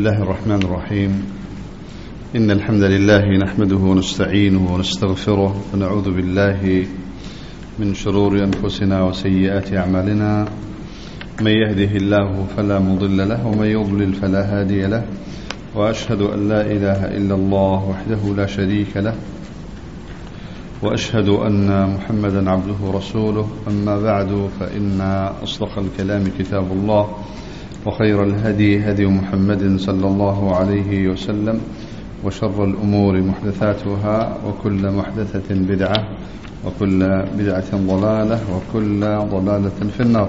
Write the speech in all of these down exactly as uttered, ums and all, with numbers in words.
الله الرحمن الرحيم. إن الحمد لله نحمده ونستعينه ونستغفره ونعوذ بالله من شرور أنفسنا وسيئات أعمالنا. من يهده الله فلا مضل له ومن يضلل فلا هادي له، وأشهد أن لا إله إلا الله وحده لا شريك له، وأشهد أن محمدا عبده ورسوله. أما بعد، فإن أصدق الكلام كتاب الله، وخير الهدي هدي محمد صلى الله عليه وسلم، وشر الأمور محدثاتها، وكل محدثة بدعة، وكل بدعة ضلالة، وكل ضلالة في النار.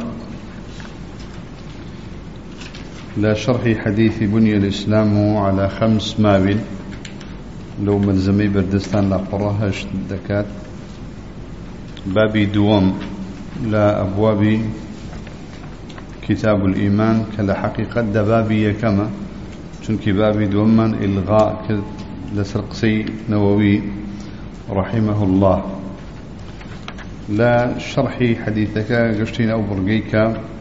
لا شرح حديث بني الإسلام على خمس مابين، لو ملزمي بردستان لا قراهش دكات. بابي دوام لا أبواب كتاب الإيمان كلا حقيقة دبابي كما چونك بابي دوما إلغاء لسرقسي نووي رحمه الله. لا شرح حديثك قشتين أو برقيك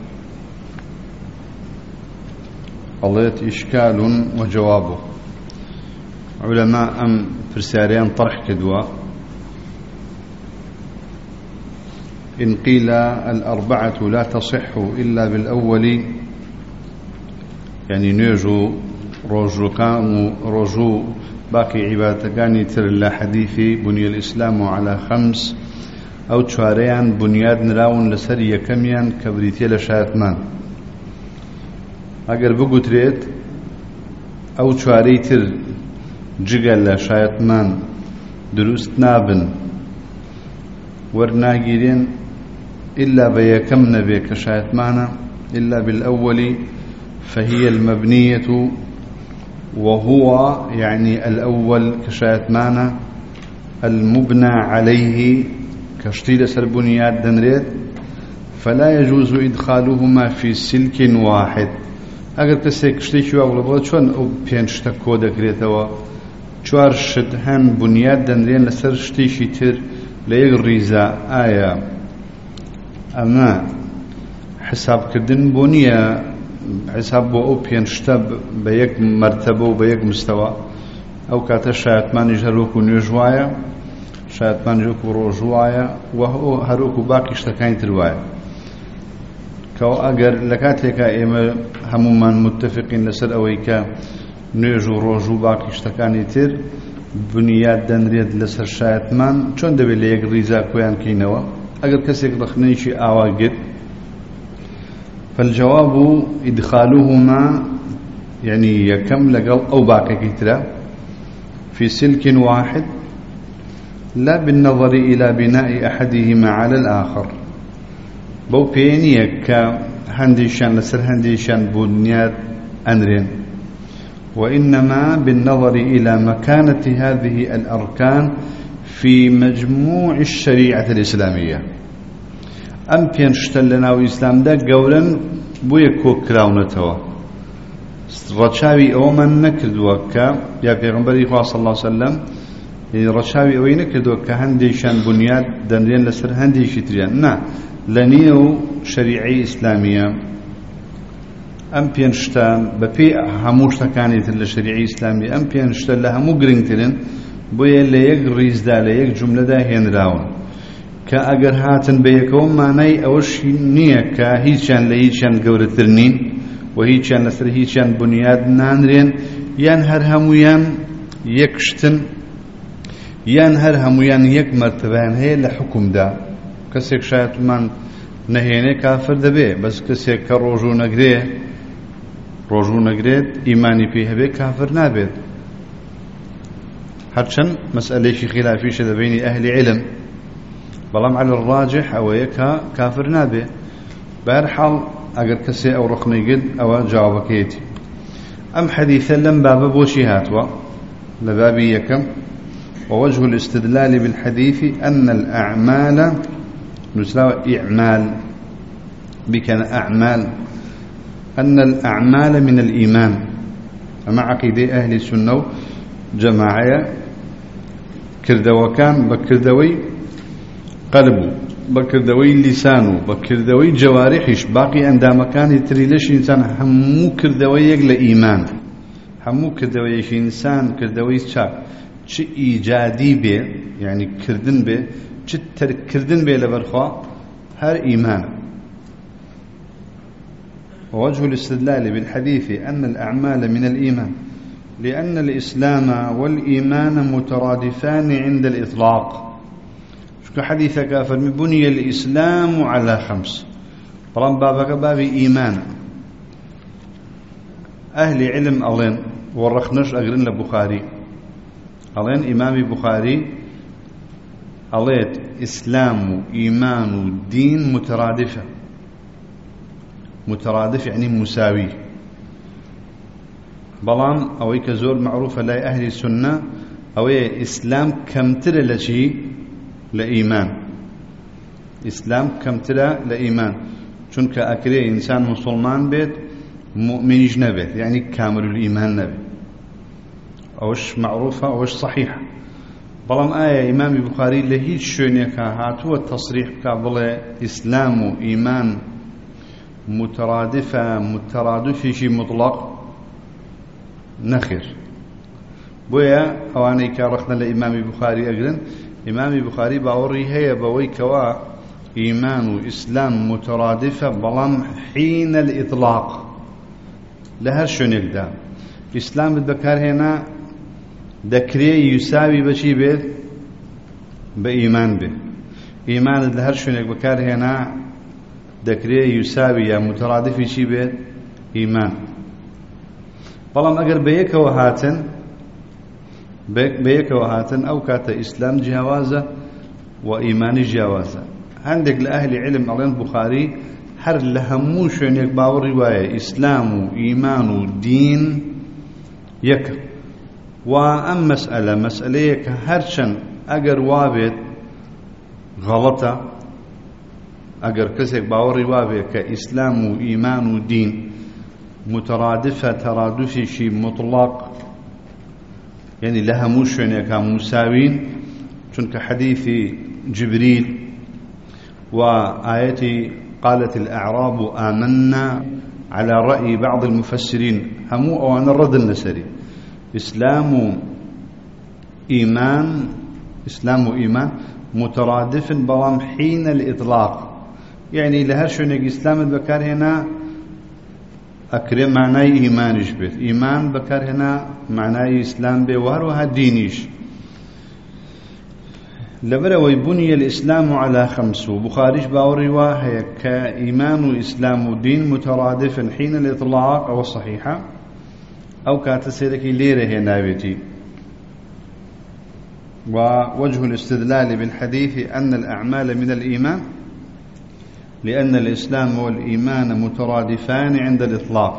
قضية إشكال وجوابه. علماء أم فرساريان طرح كدوا، إن قيل الأربعة لا تصح إلا بالأول، يعني نيجو رجو كان رجو باقي عبادتكان تر لا حديث بني الإسلام على خمس أو تشاريان بنياد نراون لسرية كميان كبريتي لشايتمان. أقر بقوت ريت أو تشاري تر جگل لشايتمان دروست نابن ورناقيرين إلا بيكم نبي كشايتمانا إلا بالأول، فهي المبنية، وهو يعني الأول كشايتمانا المبنى عليه كشتيل سربنيات دنريد، فلا يجوز إدخالهما في سلك واحد. أقل كسي كشتيش يقول بغض شون أو بينشتكو دكريتوا چوار شد هن بنياد دنرين لسر شتيشي تر ليغريزا آية أما حساب كردن بنية حساب بو أو بينشتب بيك مرتبة وبيك مستوى، أو كاتا شايتمان يجهروكو نيجوايا شايتمان يجهروكو روجوايا، وهو هروكو باقي اشتكاين تروايا. كو أقر لكاتلك إما همومان متفقين لسر أويكا نيجو روجو باقي اشتكاني تر بنياد دنريد لسر شايتمان چون دبي ليك ريزا كويان كينوا. أقر كسيك رخنيشي آواقد، فالجواب إدخالهما يعني يكم لقل أو باقي كترا في سلك واحد، لا بالنظر إلى بناء أحدهما على الآخر. بو بينيك هنديشان لسر هنديشان بنياد أنرين، وإنما بالنظر إلى مكانة هذه الأركان في مجموع الشريعة الإسلامية. أم بينشتل لنا وإسلام دا قولا بويكو كراونتوا رشاوي أومن نكردوكا يا بيغمبري خواه صلى الله عليه وسلم، رشاوي أوي نكردوكا هنديشان بنياد دنرين لسر هنديشي تريان نا لنيو شريعي إسلامية. أم بينشتل ببي هموشتكاني تل شريعي إسلامي، أم بينشتل لها مقرنتلن بويا ليك ريز دا ليك جملة دا هين راون كأجر هاتن بيكون معناي أوش نية كهيشان لهيشان جورترنين وهيشان لسر هيشان بنياد نانرين ينهر هميان يكشتن ينهر هميان يك مرتبان هي لحكم دا. كسيك شايت من نهيني كافر دبي، بس كسيك كروجو نقريه روجو نقريد إيماني فيها بي كافر نابد. هرشن مسألة شي خلافي شد بين أهل علم، بلام على الراجح أو يكا كافر نابي. بهالحال أقر كسي أو رقمي قد أو جوابك يتي. أم حديثا لم باب بوشي هاتوا لبابي يكم. ووجه الاستدلال بالحديث أن الأعمال نسلاوى إعمال بكان أعمال أن الأعمال من الإيمان. أما عقيدة أهل السنة جماعية كردوكان بكردوي قلبه بكردوي لسانه بكردوي جوارحش باقي عند مكان تريلش إنسان همو كردوي يقل إيمان همو كردويش إنسان كردويش شاك چ إيجادي بي يعني كردن بي چ ترك كردن بي لبرخوا هر إيمان. ووجه الاستدلال بالحديث أن الأعمال من الإيمان لأن الإسلام والإيمان مترادفان عند الإطلاق. شو حديثك فرمي بني الإسلام على خمس طبعا بابك باب إيمان أهل علم ألين ورخنش أقرن لبخاري ألين إمام بخاري أليت إسلام إيمان دين مترادفة مترادف يعني مساوي بلان أوي كزور معروفة لا أهل السنة أوي إسلام كمتر لشي لإيمان إسلام كمتر لإيمان چونك أكري إنسان مسلمان بيت مؤمنش نبيت يعني كامل الإيمان نبيت أوش معروفة أوش صحيحة بلان آية إمام البخاري لهيج شونيك هاتوا التصريح كابل إسلام وإيمان مترادفة مترادف شيء مطلق نخر بويا أواني كارخنا لإمام البخاري أجرن إمام البخاري باوري هي بوي كوا إيمان وإسلام مترادفة بلان حين الإطلاق لهر شونيك دا إسلام بالبكار هنا دكري يساوي بشي بيت بإيمان به إيمان لهر شونيك بكار هنا دكري يساوي يا مترادف شي بيت إيمان بلام أجر بيك وهاتن بيك وهاتن أو كات إسلام جوازة وإيمان جوازة عندك لأهل علم ألين بخاري هر لهموش يك باور رواية إسلام وإيمان ودين يك وأم مسألة مسألة كهرشن أجر وابد غلطة أجر كسك باور رواية كإسلام وإيمان ودين مترادفة ترادف شيء مطلق يعني لها موش يعني كمساوين چونك حديث جبريل وآياتي قالت الأعراب آمنا على رأي بعض المفسرين همو أو أنا الرد النسري إسلام إيمان إسلام وإيمان مترادف بلام حين الإطلاق يعني لهرشونك إسلام البكار هنا أكرم معناه إيمان يشبه إيمان بكر هنا معناه إسلام به وهروها دينيش لبرا ويبني الإسلام على خمس بخاريش باوري واهي كإيمان وإسلام ودين مترادف حين الإطلاق أو الصحيحة أو كاتسيرك ليرة هنا بيتي. ووجه الاستدلال بالحديث أن الأعمال من الإيمان لأن الإسلام والإيمان مترادفان عند الإطلاق.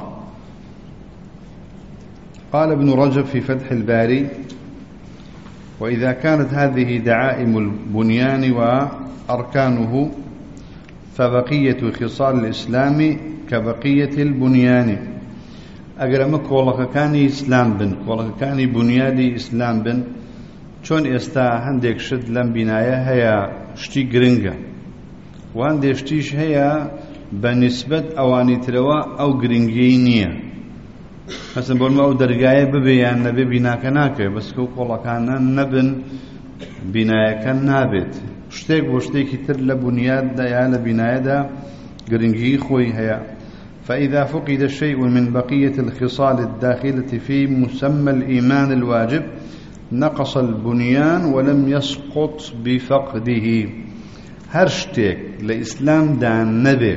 قال ابن رجب في فتح الباري وإذا كانت هذه دعائم البنيان وأركانه فبقية خصال الإسلام كبقية البنيان. أقرمك والله كان إسلام بن والله كان بنيادي إسلام بن چون استا هندێک شت لەم بینایە هەیە شتی گرنگە وان دێشتیش هەیە بە نسبەت ئەوانی ترەوە ئەو گرنگیی نییە. مەسەڵەن بۆ ئەو دەرگایە ببێ یان نەبێ بیناکە ناکەوێت بەس کە کۆڵەکانە نەبن بینایەکە نابێت. شتێک بۆ شتێکی تر لە بنیاددا یا لە بینایەدا گرنگیی خۆی هەیە. فإذا فقد شيء من بقية الخصال الداخلة في مسمى الإيمان الواجب نقص البنيان ولم يسقط بفقده. هرشتك لإسلام دان نبي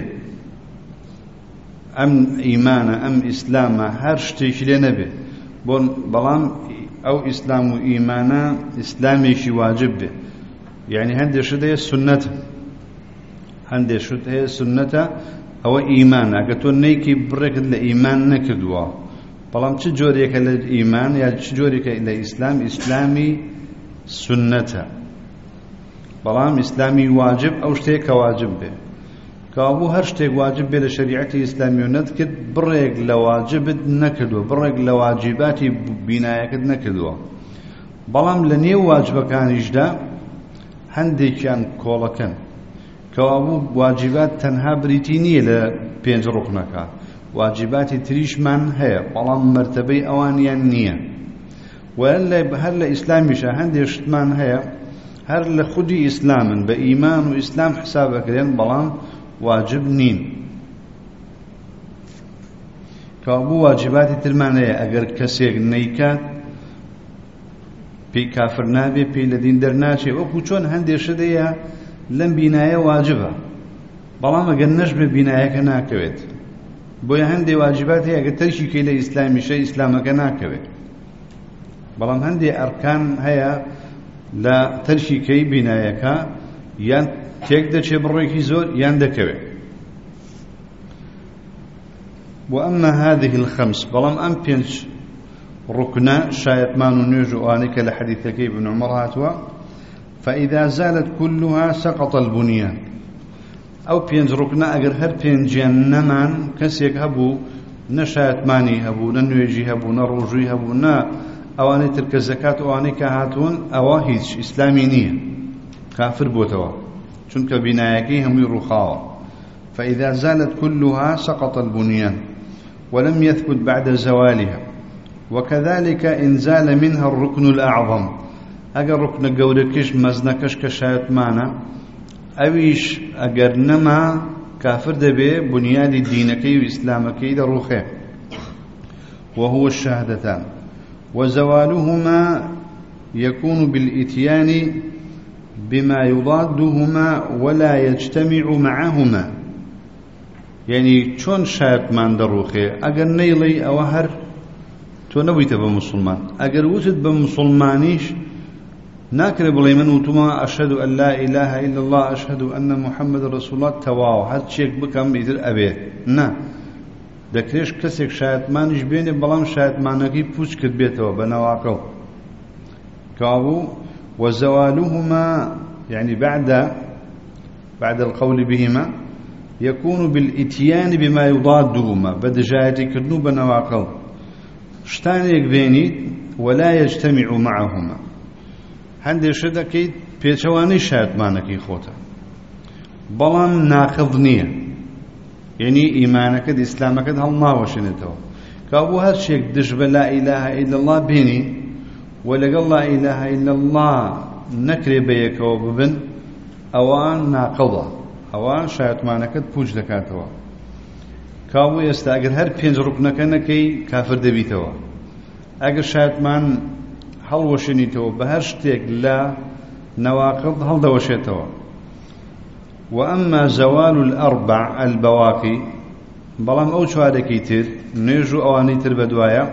أم إيمان أم إسلام هرشتك لنبي بلام أو إسلام وإيمان إسلامي شي واجب به. يعني هندي شد هي السنة هندي شد هي السنة أو إيمان أقتون نيكي بركض لإيمان نكدوا بلام چه جوريك للإيمان يا چه جوريك إلى إسلام إسلامي سنة بلام إسلامي واجب أو شتيك واجب به كابو هر شتيك واجب به لشريعتي إسلامي ونذكر بريك لواجب نكدوا بريك لواجباتي بنايك نكدوا بلام لنيو واجب كان يجدا هندي كان كولا كان كابو واجبات تنها بريتينية لبينج ركنك واجباتی تریشمان هەیە بەڵام مرتبەی ئەوانیان نییە هەر لە ئیسلامیشە هەندێک شتمان هەیە هەر لە خودی ئیسلامن بە ئیمان و ئیسلام حسابەکرێن بەڵام واجب نین کابوو واجباتی ترمان هەیە ئەگەر کەسێک نەیکات پێی کافر نابێ پێی لە دین دەرناچێ وەکو چۆن هەندێک شت هەیە لەم بینایە واجبە بەڵام ئەگەر نەشبێ بینایەکە ناکەوێت بۆیە هەندێک واجبات هەیە ئەگەر تەرکی کەی لە ئیسلامیشە ئیسلامەکە ناکەوێت بەڵام هەندێک ئەرکان هەیە لە تەرکی کەی بینایەکە یان تێک دەچێ بڕێکی زۆر یان دەکەوێت وأما هذه الخمس بلام أم بينش ركنا شايت ما ننجو آنك لحديث كيب بن عمر هاتوا فإذا زالت كلها سقط البنيان أو بينج ركنا أجر هر بينجيان نمان كسيك هبو نشايت ماني هبو ننويجي هبو نروجي هبو نا أواني تلك الزكاة أواني كهاتون أواهيش إسلامينية كافر بوتوا چونك بنايكي هم يرخاوا فإذا زالت كلها سقط البنيان ولم يثبت بعد زوالها وكذلك إن زال منها الركن الأعظم أجر ركن جوركش مزنكش كشايت معنا أويش أجر نما كافر دبي بنياد دينكي وإسلامكي دروخه وهو الشهادتان وزوالهما يكون بالإتيان بما يضادهما ولا يجتمع معهما يعني چون شايت من دروخه اگر نيلي او هر تو نبيت بمسلمان اگر وجد بمسلمانيش ناكر بلي من وتما اشهد ان لا اله الا الله اشهد ان محمد رسول الله تواو هر شيء بكم يدر ابي نا دكريش كسك شايت مانيش بيني بلام شايت مانكي پوچ كد بيتو بنواقو كابو وزوالهما يعني بعد بعد القول بهما يكون بالإتيان بما يضادهما بد جايتي كرنو بنواقل شتانيك بيني ولا يجتمع معهما هندي شدا كي بيشواني شايت مانكي خوتا بلام ناقض نية يعني إيمانك دي إسلامك دي هل ناوشنتو كابو هاد شيك دجب لا إله إلا الله بيني ولقال لا إله إلا الله نكري بيك وببن أوان ناقضة ئەوان شایەتمانەکەت پوچ دەکاتەوە کابوو ئێستا ئەگەر هەر پێنج ڕوکنەکە نەکەی کافر دەبیتەوە ئەگەر شایەتمان هەڵوەشێنیتەوە بە هەر شتێک لە نەواقض هەڵدەوەشێتەوە وأما زوال الأربع البواقي بەڵام ئەو چوارێکی تر نوێژ و ئەوانەی تر بەدوایە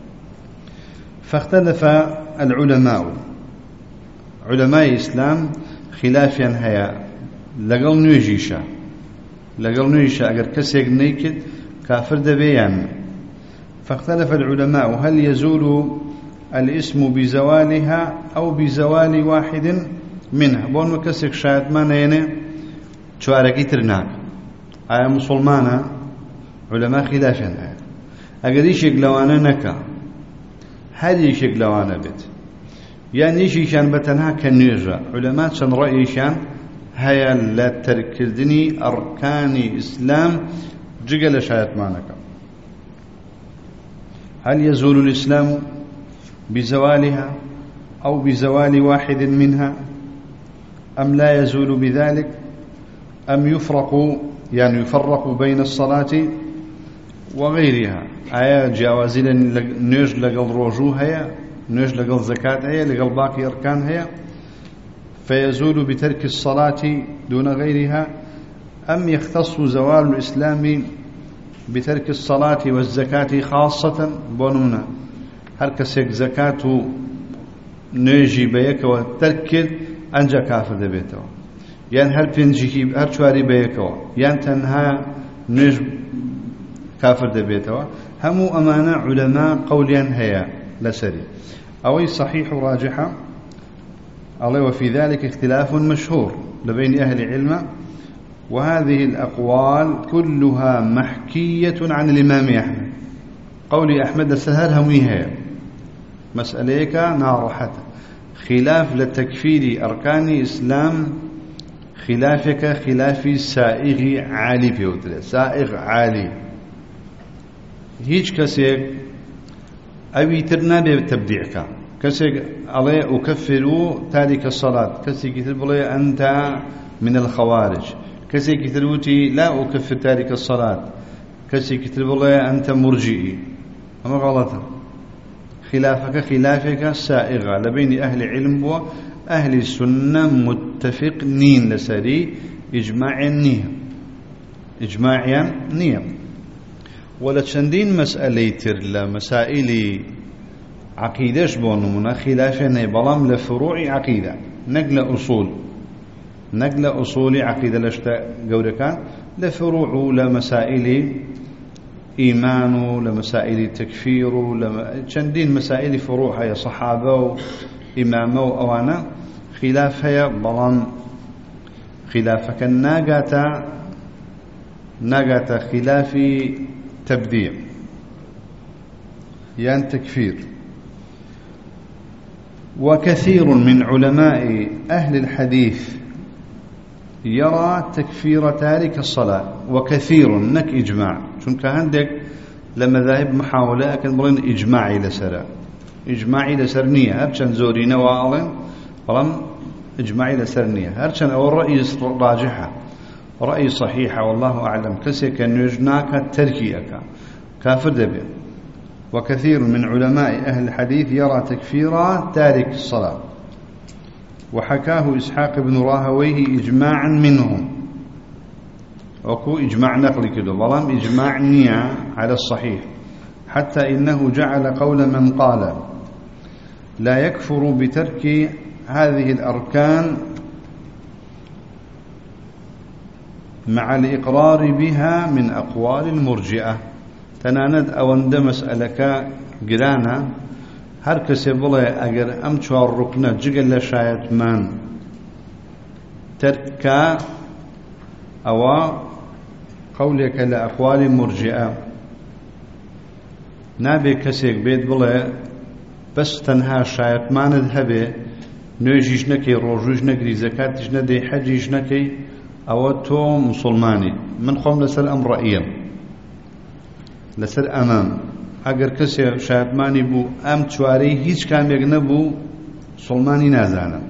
فاختلف العلماء علماء الإسلام خلافيا هيا لەگەڵ نوێژیشە لەگەڵ نوێژیشە ئەگەر کەسێک نەیکرد کافر دەبێیان فاختلف العلماء هل يزول الاسم بزوالها أو بزوال واحد منها بون كسك شايت ما نينه چوارەکی تر ناک ئایا مسلمانە علماء خلافیان هەیە ئەگەر یەکێک لەوانە نەکا هەر یەکێک لەوانە بێت یان یەکێکیان بەتەنها کە نوێژە علماء چەند ڕەئیشیان هيا لا تركردني أركان إسلام جگل شایەتمانەکە هل يزول الإسلام بزوالها أو بزوال واحد منها أم لا يزول بذلك أم يفرق يعني يفرق بين الصلاة وغيرها آية جوازلا نوج لقل روجو هيا نوج لقل زكاة هيا لقل باقي أركان هيا فيزول بترك الصلاة دون غيرها أم يختص زوال الإسلام بترك الصلاة والزكاة خاصة بونونا هل كسيك زكاة نيجي بيك وتركد أنجا كافر دبيته يعني هل بينجي هل شواري بيكو يعني تنها نيج كافر دبيته همو أمانة علماء قوليا هيا لسري أوي صحيح راجحة الله وفي ذلك اختلاف مشهور لبين أهل العلم وهذه الأقوال كلها محكية عن الإمام أحمد قولي أحمد السهر هميها مسأليك نارحة خلاف لتكفير أركان إسلام خلافك خلاف سائغ عالي في وتر سائغ عالي هيج كسيك أبي ترنا بتبديعك كسيك عليه أكفر تارك الصلاة كسيك يتبلي أنت من الخوارج كسيك يتلوتي لا أكفر تارك الصلاة كسيك يتبلي أنت مرجئي أما غلطة خلافك خلافك سائغة لبين أهل علم وأهل السنة متفق نين لسري إجماع النية إجماعيا نية ولا تشندين مسألة تر مسائل عقيدة بونمنا خلافنا بلام لفروع عقيدة نقل أصول نقل أصول عقيدة لشتا قولكان لفروع لمسائل إيمان لمسائل تكفير لما تشندين مسائل فروع هي صحابة وإمامة وأوانا خلاف هي بلام خلافك الناقة ناقة خلاف تبديع يعني تكفير وكثير من علماء أهل الحديث يرى تكفير تارك الصلاة وكثير نك إجماع شنك عندك لما ذاهب محاولة أكن مرين إجماعي لسرا إجماعي لسرنية هرشان زوري نوالين فلم إجماعي لسرنية هرشان أو الرأي راجحة رأي صحيحة والله أعلم كسيك نجناك تركيك كافر دبي وكثير من علماء أهل الحديث يرى تكفير تارك الصلاة وحكاه إسحاق بن راهويه إجماعا منهم وكو إجماع نقل كده ظلام إجماع نية على الصحيح حتى إنه جعل قول من قال لا يكفر بترك هذه الأركان مع الإقرار بها من أقوال المرجئة تناند أو اند مسألك قرانا هركس يبغى أجر أم شوار ركنة جعل لشايت من ترك أو قولك لأقوال مرجئة نابي كسيك بيت بلا بس تنها شايت ما نذهبه نيجيش نكي روجوش نكري زكاتش ندي حجيش نكي أو تو مسلماني من خوم لسر أم رأيم لسر أمام أجر كسي شايتماني بو أم تواري هيج كام يجنبو سلماني نازانا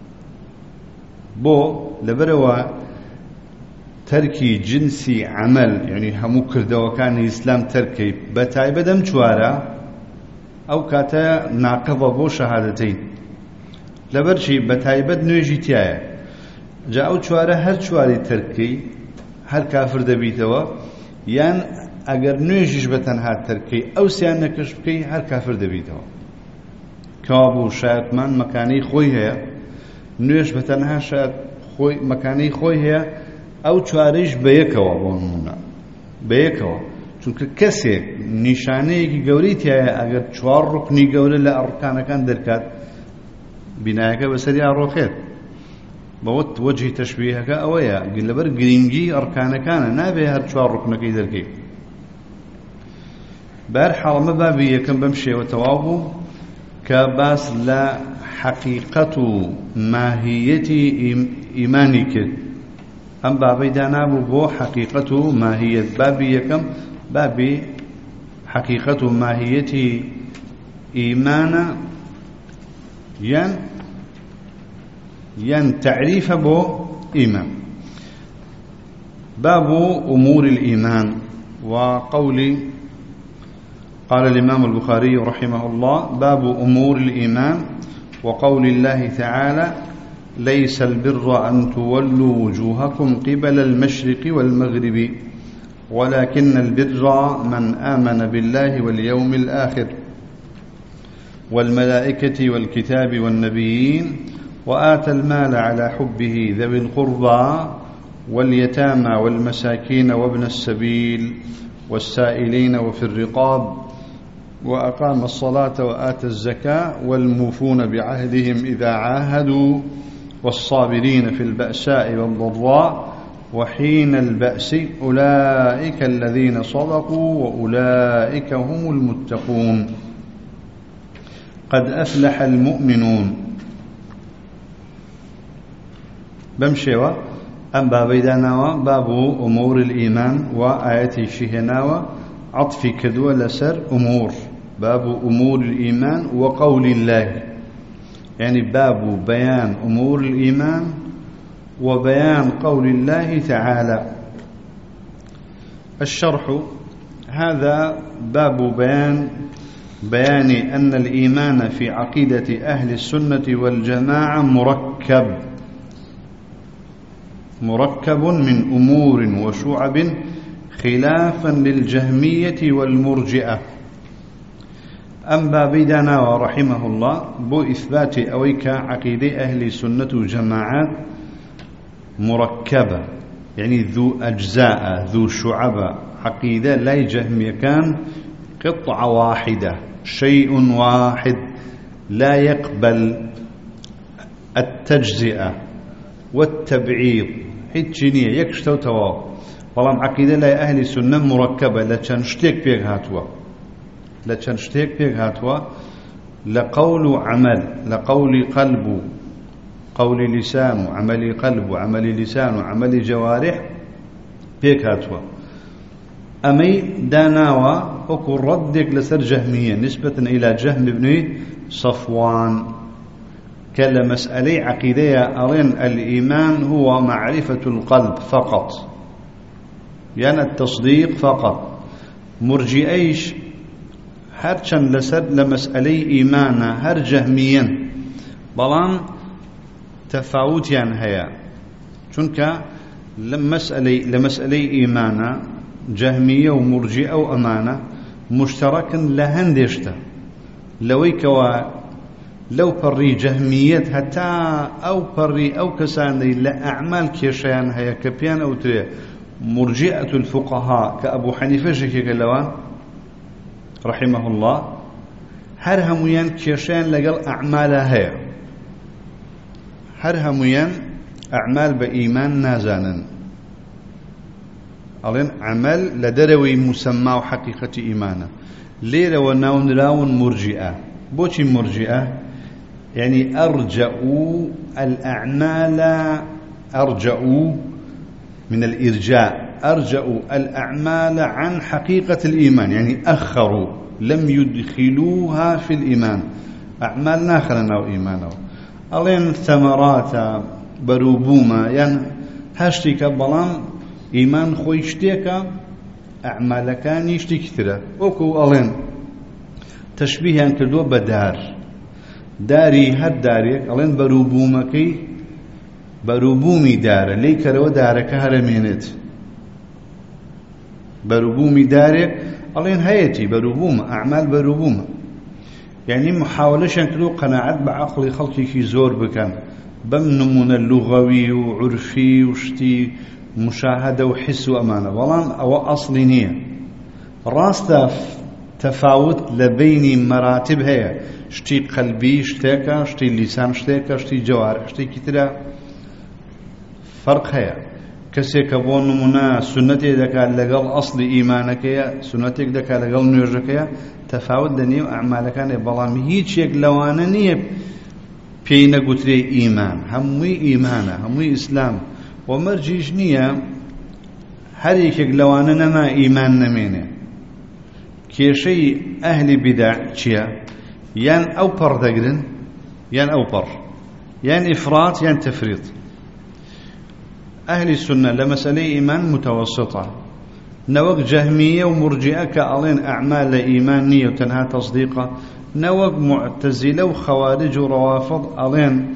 بو لبروا تركي جنسي عمل يعني همو كردو كان الإسلام تركي بتاي بدم توارا أو كاتا ناقضة بو شهادتين لبرشي بتاي بد نيجي تيايا جاءو چواره هر چواری ترکی هر کافر دبیتوا یان اگر نویجش بتنها ترکی او سیان نکش بکی هر کافر دبیتوا کابو شاید من مکانی خوی هیا نویج بتنها شاید خوی مکانی خوی هیا او چواریش بیکوا بونمونا بیکوا چونکه کسی نشانه یکی گوریت هیا اگر چوار رکنی گوری لأرکانکان درکات بنایک بسری آروخیت بوت وجه تشبيهك أويا قل لبر قرينجي أركان كان نابي هرشوار ركنك يدركي بارحال ما بابي يكن بمشي وتوابو كباس لا حقيقة ماهية إيمانك أم بابي دانابو بو حقيقة ماهية بابي يكن بابي حقيقة ماهية إيمان ين ين تعريف بو إيمان باب أمور الإيمان وقول قال الإمام البخاري رحمه الله باب أمور الإيمان وقول الله تعالى ليس البر أن تولوا وجوهكم قبل المشرق والمغرب ولكن البر من آمن بالله واليوم الآخر والملائكة والكتاب والنبيين وآتى المال على حبه ذوي القربى واليتامى والمساكين وابن السبيل والسائلين وفي الرقاب وأقام الصلاة وآتى الزكاة والموفون بعهدهم إذا عاهدوا والصابرين في البأساء والضراء وحين البأس أولئك الذين صدقوا وأولئك هم المتقون قد أفلح المؤمنون بمشيوا أم بابي داناوا باب أمور الإيمان وآياتي شهناوا عطفي كدوة لسر أمور، باب أمور الإيمان وقول الله، يعني باب بيان أمور الإيمان وبيان قول الله تعالى. الشرح هذا باب بيان بيان أن الإيمان في عقيدة أهل السنة والجماعة مركب مركب من أمور وشعب خلافا للجهمية والمرجئة. أم بابدنا ورحمه الله بو إثبات أويك عقيدة أهل السنة والجماعة مركبة، يعني ذو أجزاء ذو شعب، عقيدة لا جهمية، كان قطعة واحدة، شيء واحد لا يقبل التجزئة والتبعيض، هيتشينية يكشتو تواو. والله عقيدة لا أهل السنة مركبة، لا تنشتيك بيك هاتوا لا تنشتيك بيك هاتوا لقول عمل، لقول قلب، قول لسان، عمل قلب، عمل لسان، عمل جوارح بيك هاتوا. أمي داناوا وكو ردك لسر جهمية نسبة إلى جهم بن صفوان، كلا مسألة عقيدية أرين الإيمان هو معرفة القلب فقط، يعني التصديق فقط. مرجئيش هرچن لسر لمسألة إيمانا هر جهميا، بلان تفاوت يعني هيا، چونك لمسألة لمسألة إيمانا جهمية ومرجئة وأمانة مشترك لهندشتا، لويكوا لو بري جهمية حتى أو بري أو كساندي لأعمال كيشيان هيا كبيان أو تري. مرجئة الفقهاء كأبو حنيفة شكي قالوا رحمه الله هر هميان كيشيان لقل أعمالها هيا، هر هميان أعمال بإيمان نازانا، ألين عمل لدروي مسمى وحقيقة إيمانا. ليرة وناون راون مرجئة، بوشي مرجئة يعني أرجعوا الأعمال، أرجعوا من الإرجاء، أرجعوا الأعمال عن حقيقة الإيمان، يعني أخروا لم يدخلوها في الإيمان، أعمال ناخلنا إيمانه. ألين ثمرات بروبوما يعني هاشتك بلان إيمان خويشتيك أعمال كان يشتي كثيرة. وكو ألين تشبيها كردوا بدار، داري هر داريك ألين بروبومكي بروبومي دار ليك لو دارك هرمينت، بروبومي دارك ألين هيتي بروبوم أعمال بروبوم، يعني محاولة شنكلو قناعات بعقل خلقي كي زور بكان بمنمون اللغوي وعرفي وشتي مشاهدة وحس وأمانة. والله أو أصلي نية راستا تفاوت لبين مراتب هي، شتي قلبي شتيكا، شتي لسان شتيكا، شتي جوارح شتي كتيرا، فرق هي. كسيك بون نمونا سنتي دكا لقل أصل إيمانك يا سنتك دكا لقل نيرجك يا تفاوت دنيو أعمالك أنا بلام هيك يك لوانا نيب بينا قتري إيمان، هموي إيمانا هموي إسلام ومرجيش نية هريك لوانا نما إيمان نمينه. كيشي أهل بدع شيا يان أو بر دقرن يان أو بر، يان إفراط يان تفريط. أهل السنة لمسألة إيمان متوسطة، نوق جهمية ومرجئة كألين أعمال إيمانية وتنهى تصديقة، نوق معتزلة وخوارج وروافض ألين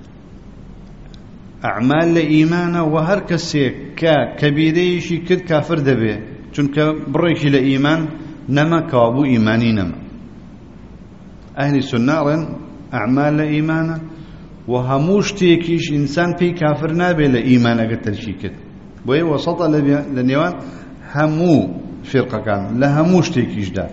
أعمال لإيمانه وهركسي ككبيريشي كد كافر دبي، چونك بريكي لإيمان نما كوابو إيماني نما. أهل السنة ألين أعمال لإيمانه وهموش تيكيش إنسان في كافر نابي لإيمان أقتل شيكت بوي وسط لنيوان همو فرقة كان لهموش تيكيش دار.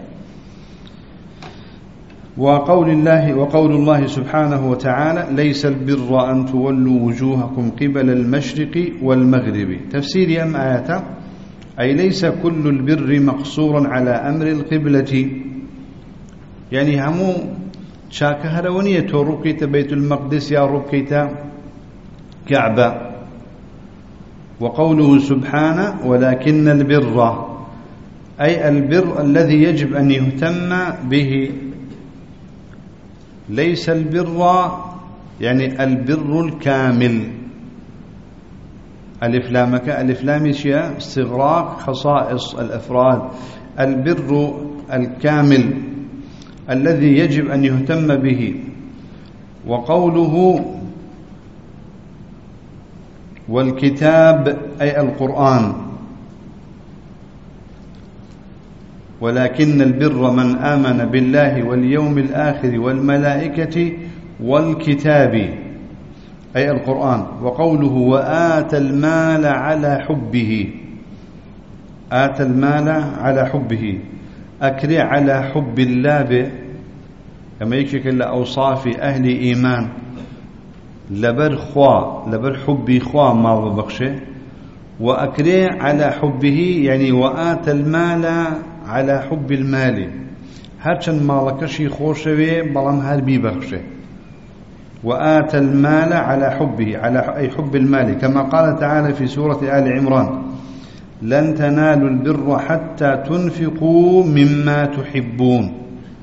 وقول الله وقول الله سبحانه وتعالى ليس البر أن تولوا وجوهكم قبل المشرق والمغرب. تفسير أم آياته أي ليس كل البر مقصورا على أمر القبلة، يعني همو شاك هرونية تروكيت بيت المقدس يا روكيت كعبة. وقوله سبحانه ولكن البر أي البر الذي يجب أن يهتم به، ليس البر يعني البر الكامل. ألف لامك ألف لام شيء استغراق خصائص الأفراد. البر الكامل الذي يجب أن يهتم به. وقوله والكتاب أي القرآن. ولكن البر من آمن بالله واليوم الآخر والملائكة والكتاب أي القرآن. وقوله وآتى المال على حبه. آتى المال على حبه أكري على حب الله به كما يكشك لأوصاف أهل إيمان لبر خوا لبر حبي خوا مال ببخشه. وأكري على حبه يعني وآتى المال على حب المال هرچن مالكشي خوشوي بلام هل بي بخشه. وآتى المال على حبه على أي حب المال كما قال تعالى في سورة آل عمران لن تنالوا البر حتى تنفقوا مما تحبون.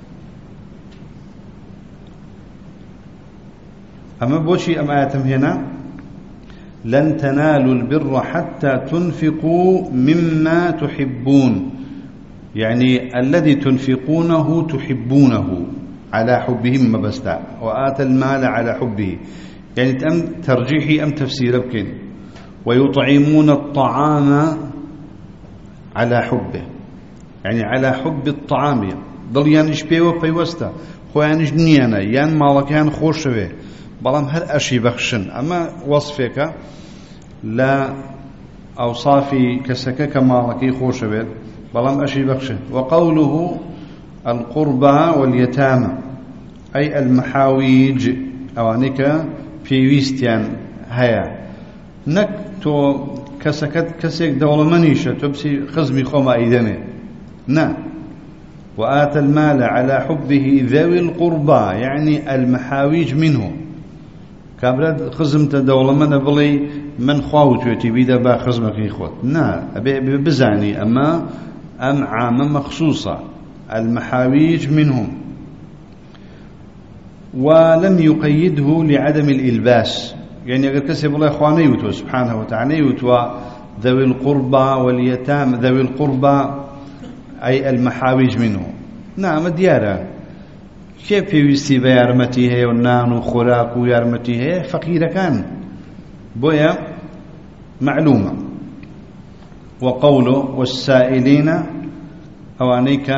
أما بوشي أم آياتم هنا لن تنالوا البر حتى تنفقوا مما تحبون يعني الذي تنفقونه تحبونه على حبه ما بستا. وآتى المال على حبه يعني أم ترجيحي أم تفسير بكين. ويطعمون الطعام على حبه يعني على حب الطعام ضل يانش بيوه بيوستا خو يانش نيانا يان مالك يان خوش شوه بلام هر أشي بخشن. أما وصفك لا أوصافي كسكا كمالكي خوش شوه بلام أشي بخشن. وقوله القربى واليتامى أي المحاويج أوانيك في ويستيان هيا نك تو كسكت كسك دولة منيشة تبسي خزمي خما إيدمي نا. وآتى المال على حبه ذوي القربى يعني المحاويج منه كابرد خزمت دولة من بلي من خواوت يتي بيدا با خزمك يخوت نا أبي بزعني أما أم عامة مخصوصة المحاويج منهم. ولم يقيده لعدم الإلباس يعني أقول كسب الله إخواني يوتوا سبحانه وتعالى يوتوا ذوي القربى واليتام ذوي القربى أي المحاويج منه. نعم ديارة كيف يوسي بيارمتي هي والنان وخراق ويارمتي هي فقيرة كان بويا معلومة. وقوله والسائلين أوانيك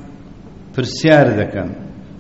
فرسيار ذكا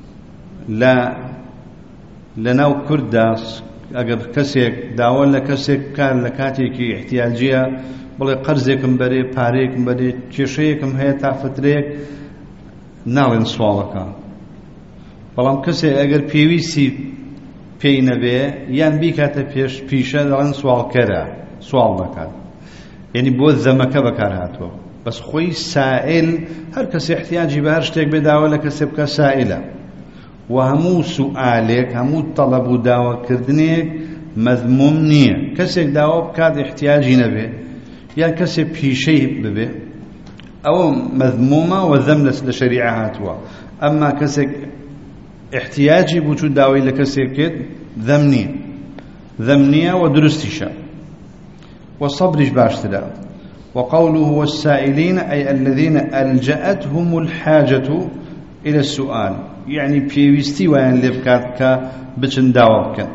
لا لناو كرداس اگر کسیک داول لکسیک کار لکاتی کی احتیاجیه بله قرضکم بری پاریکم بری چشیکم هی تا فتریک نالن سوالکا بلام کسی اگر پیویسی پی نبی یان بیکات پیش پیشه دارن سوال کرده سوال نکرد یعنی بود زمکه بکار هاتو بس خوی سائل هر کسی احتیاجی به هر شتیک بداول لکسی بکا سائله وهمو سؤالك همو طلب ودعوة كردنيك مذموم نية كسيك دعوة بكاد احتياجي نبي يعني كسيك بشيء ببي أو مذمومة وذملس لشريعة هاتوا. أما كسيك احتياجي بوجود دعوة لكسيك ذمنية ذمنية ودرستشا والصبر باشتلا. وقوله والسائلين أي الذين ألجأتهم الحاجة إلى السؤال يعني بيوستي وين لبكات كا بچن داوبك.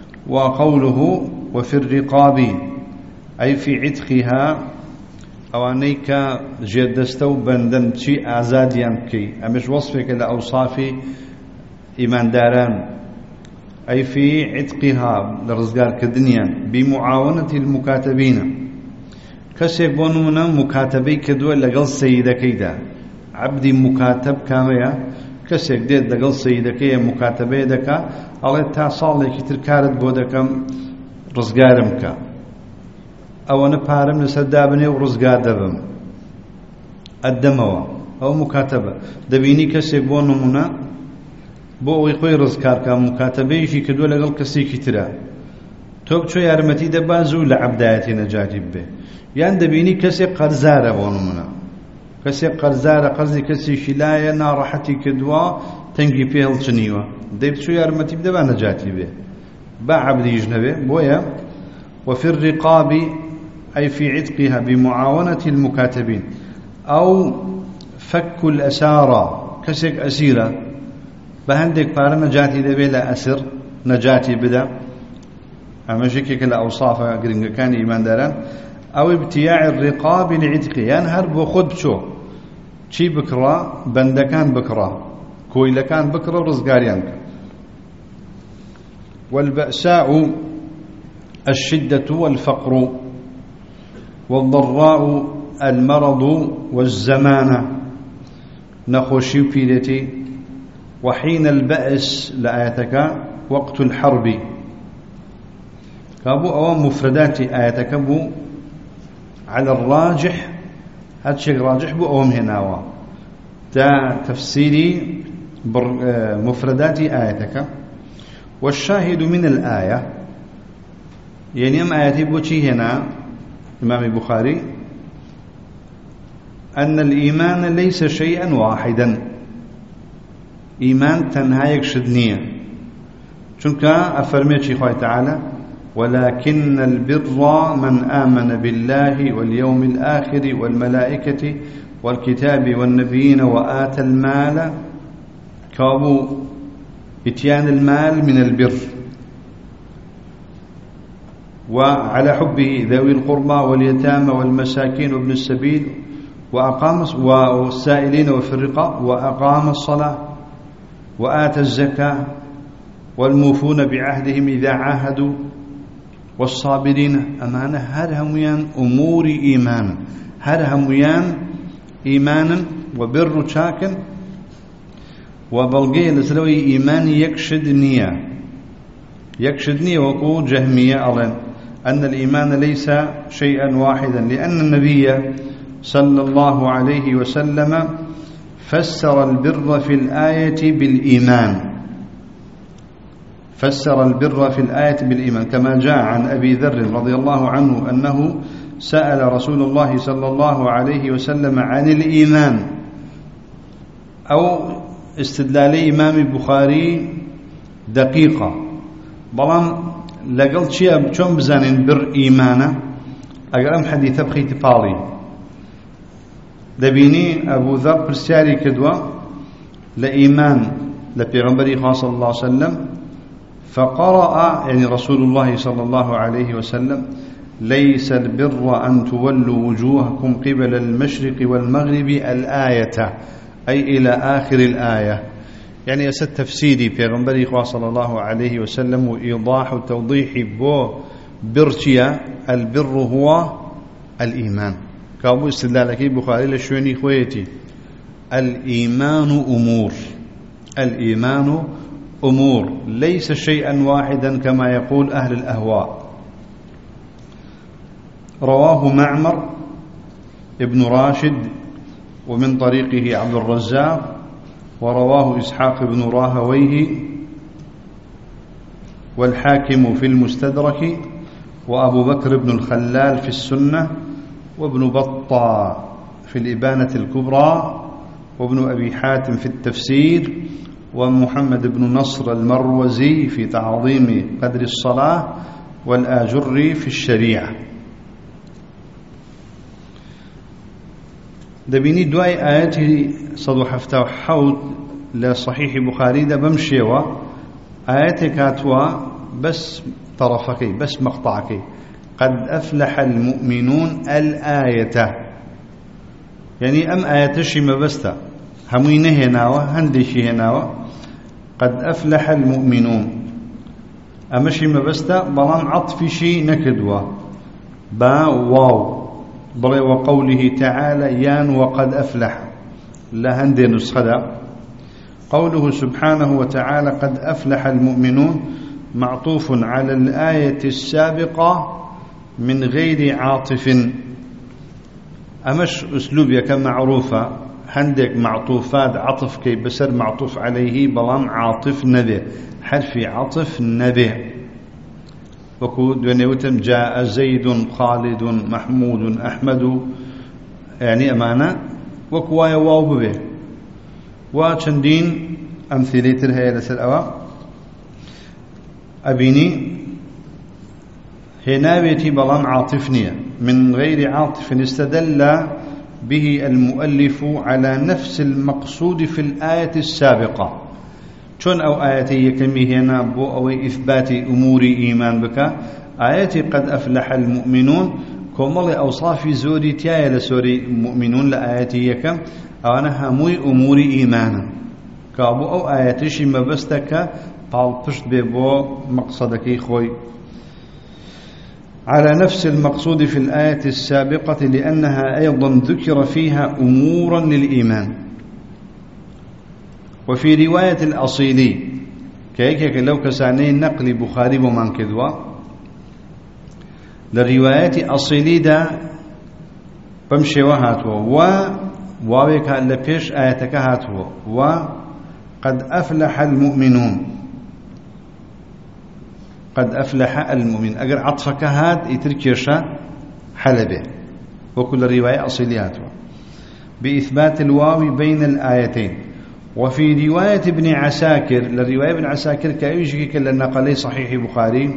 وقوله وفي الرقاب أي في عتقها أوانيك جدستو بندن شيء أعزاديان كي أمش وصفك لأوصاف إيمان داران أي في عتقها لرزقار كدنيا بمعاونة المكاتبين كسيك بونونا مكاتبي كدول لقل سيدة كيدا عبدي مكاتب كامية كسيك ديد لقل سيدة كي مكاتبي دكا الله تا صالي كتر كارد بودكم رزقارمك أو أنا بارم نسدابني ورزقار دبم الدموة أو مكاتبة دبيني كسيك بونونا بو يقوي رزقار كان مكاتبي شي كدول لقل كسي كترا توك شو يارمتي دبازو لعبدايتي نجاتي به يعني دبيني كسي قرزارة بونونا كسي قرزارة قرزي كسي شلاية ناراحتي كدوا تنجي فيه الجنيوة ديب شو يارمتي بدأ نجاتي به باع عبد يجنبه بويا. وفي الرقاب أي في عتقها بمعاونة المكاتبين أو فك الأسارى كسك أسيرة بهندك بار نجاتي دبي لا أسر نجاتي بدأ أما شكك الأوصاف قرنق كان إيمان داران أو ابتياع الرقاب لعتقه يعني هرب وخد شو شي بكرة بندكان بكرة كويلكان بكرة ورزقاريان. والبأساء الشدة والفقر والضراء المرض والزمانة نخوشي فيدتي. وحين البأس لآيتك وقت الحرب كابو أو مفردات آيتك بو على الراجح هذا شيء راجح بو أوم هناوا تا تفسيري مفردات آيتك. والشاهد من الآية يعني أم آياتي بوشي هنا إمام البخاري أن الإيمان ليس شيئا واحدا إيمان تنهايك شدنية چونك أفرميت شيخ تعالى ولكن البر من آمن بالله واليوم الآخر والملائكة والكتاب والنبيين وآتى المال كابو اتيان المال من البر وعلى حبه ذوي القربى واليتامى والمساكين وابن السبيل وأقام والسائلين وفي الرقاب وأقام الصلاة وآتى الزكاة والموفون بعهدهم إذا عاهدوا والصابرين أمانة هر هميان أمور إيمان هر هميان إيمانا وبر شاكن وبلغي لسلوي إيمان يكشد نية يكشد نية وقو جهمية أظن أن الإيمان ليس شيئا واحدا لأن النبي صلى الله عليه وسلم فسر البر في الآية بالإيمان فسر البر في الآية بالإيمان كما جاء عن أبي ذر رضي الله عنه أنه سأل رسول الله صلى الله عليه وسلم عن الإيمان أو استدلال إمام البخاري دقيقة بلان لقلت شيء بشون بزانين بر إيمانه أقرأ حديث بخي تفالي دبيني أبو ذر برسالي كدوة لإيمان لبيغمبري صلى الله عليه وسلم فقرأ يعني رسول الله صلى الله عليه وسلم ليس البر أن تولوا وجوهكم قبل المشرق والمغرب الآية أي إلى آخر الآية يعني أسد تفسيري بيغمبري صلى الله عليه وسلم وإيضاح وتوضيح بو برشيا البر هو الإيمان كابو استدلالك بخاري لشوني خويتي الإيمان أمور الإيمان أمور ليس شيئا واحدا كما يقول أهل الأهواء. رواه معمر ابن راشد ومن طريقه عبد الرزاق ورواه إسحاق بن راهويه والحاكم في المستدرك وأبو بكر بن الخلال في السنة وابن بطة في الإبانة الكبرى وابن أبي حاتم في التفسير ومحمد بن نصر المروزي في تعظيم قدر الصلاة والآجري في الشريعة. دبيني دواي آياته صدو حفتا حوت لصحيح بخاري دا بمشيوا آياتي كاتوا بس طرفكي بس مقطعكي قد أفلح المؤمنون الآية يعني أم آياتشي مبستا همين هناوا هندشي هناوا قد أفلح المؤمنون أمشي مبستا بلان عطفشي نكدوا با واو بل وقوله تعالى يان وقد أفلح لا هندي نسخدا قوله سبحانه وتعالى قد أفلح المؤمنون معطوف على الآية السابقة من غير عاطف أمش أسلوب كما معروفة هندك معطوفات عطف كي بسر معطوف عليه بلان عاطف نبي حرف عطف نبي وكو دونيوتم جاء زيد خالد محمود أحمد يعني أمانة وكوايا واو ببه وچندين أمثلة هي لسر أبيني هنا بيتي بلان عاطفنية من غير عاطف استدل به المؤلف على نفس المقصود في الآية السابقة شون أو آياتي يكمي هنا بو أو إثبات أمور إيمان بك آياتي قد أفلح المؤمنون كمال أوصاف زوري تيايا لسوري المؤمنون لآياتي يكم أو أنا هموي أمور إيمانا كابو أو آياتيش مبستك قال بشت ببو مقصدك خوي على نفس المقصود في الآية السابقة لأنها أيضا ذكر فيها أمورا للإيمان. وفي رواية الأصيلي كيك لو كساني نقل بخاري ومن كذوا للروايات أصيلي دا بمشي وهاتوا و واويك لبيش آياتك هاتوا وقد أفلح المؤمنون قد أفلح المؤمن أجر عطفك هاد يتركيشا حلبه وكل رواية أصلياتها بإثبات الواو بين الآيتين. وفي رواية ابن عساكر للرواية ابن عساكر كأيشك للنقلي صحيح بخاري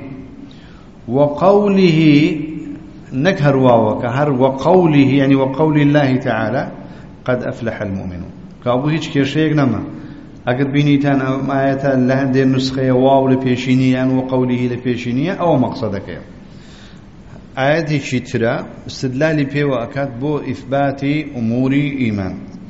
وقوله نكهر واو كهر وقوله يعني وقول الله تعالى قد أفلح المؤمنون كأبو هيك كيرشيك نما أقد بينيتان آية لهذه النسخة واو لبيشينية وقوله لبيشينية أو مقصدك آية شترا استدلال بي وأكاد بو إثبات أمور إيمان.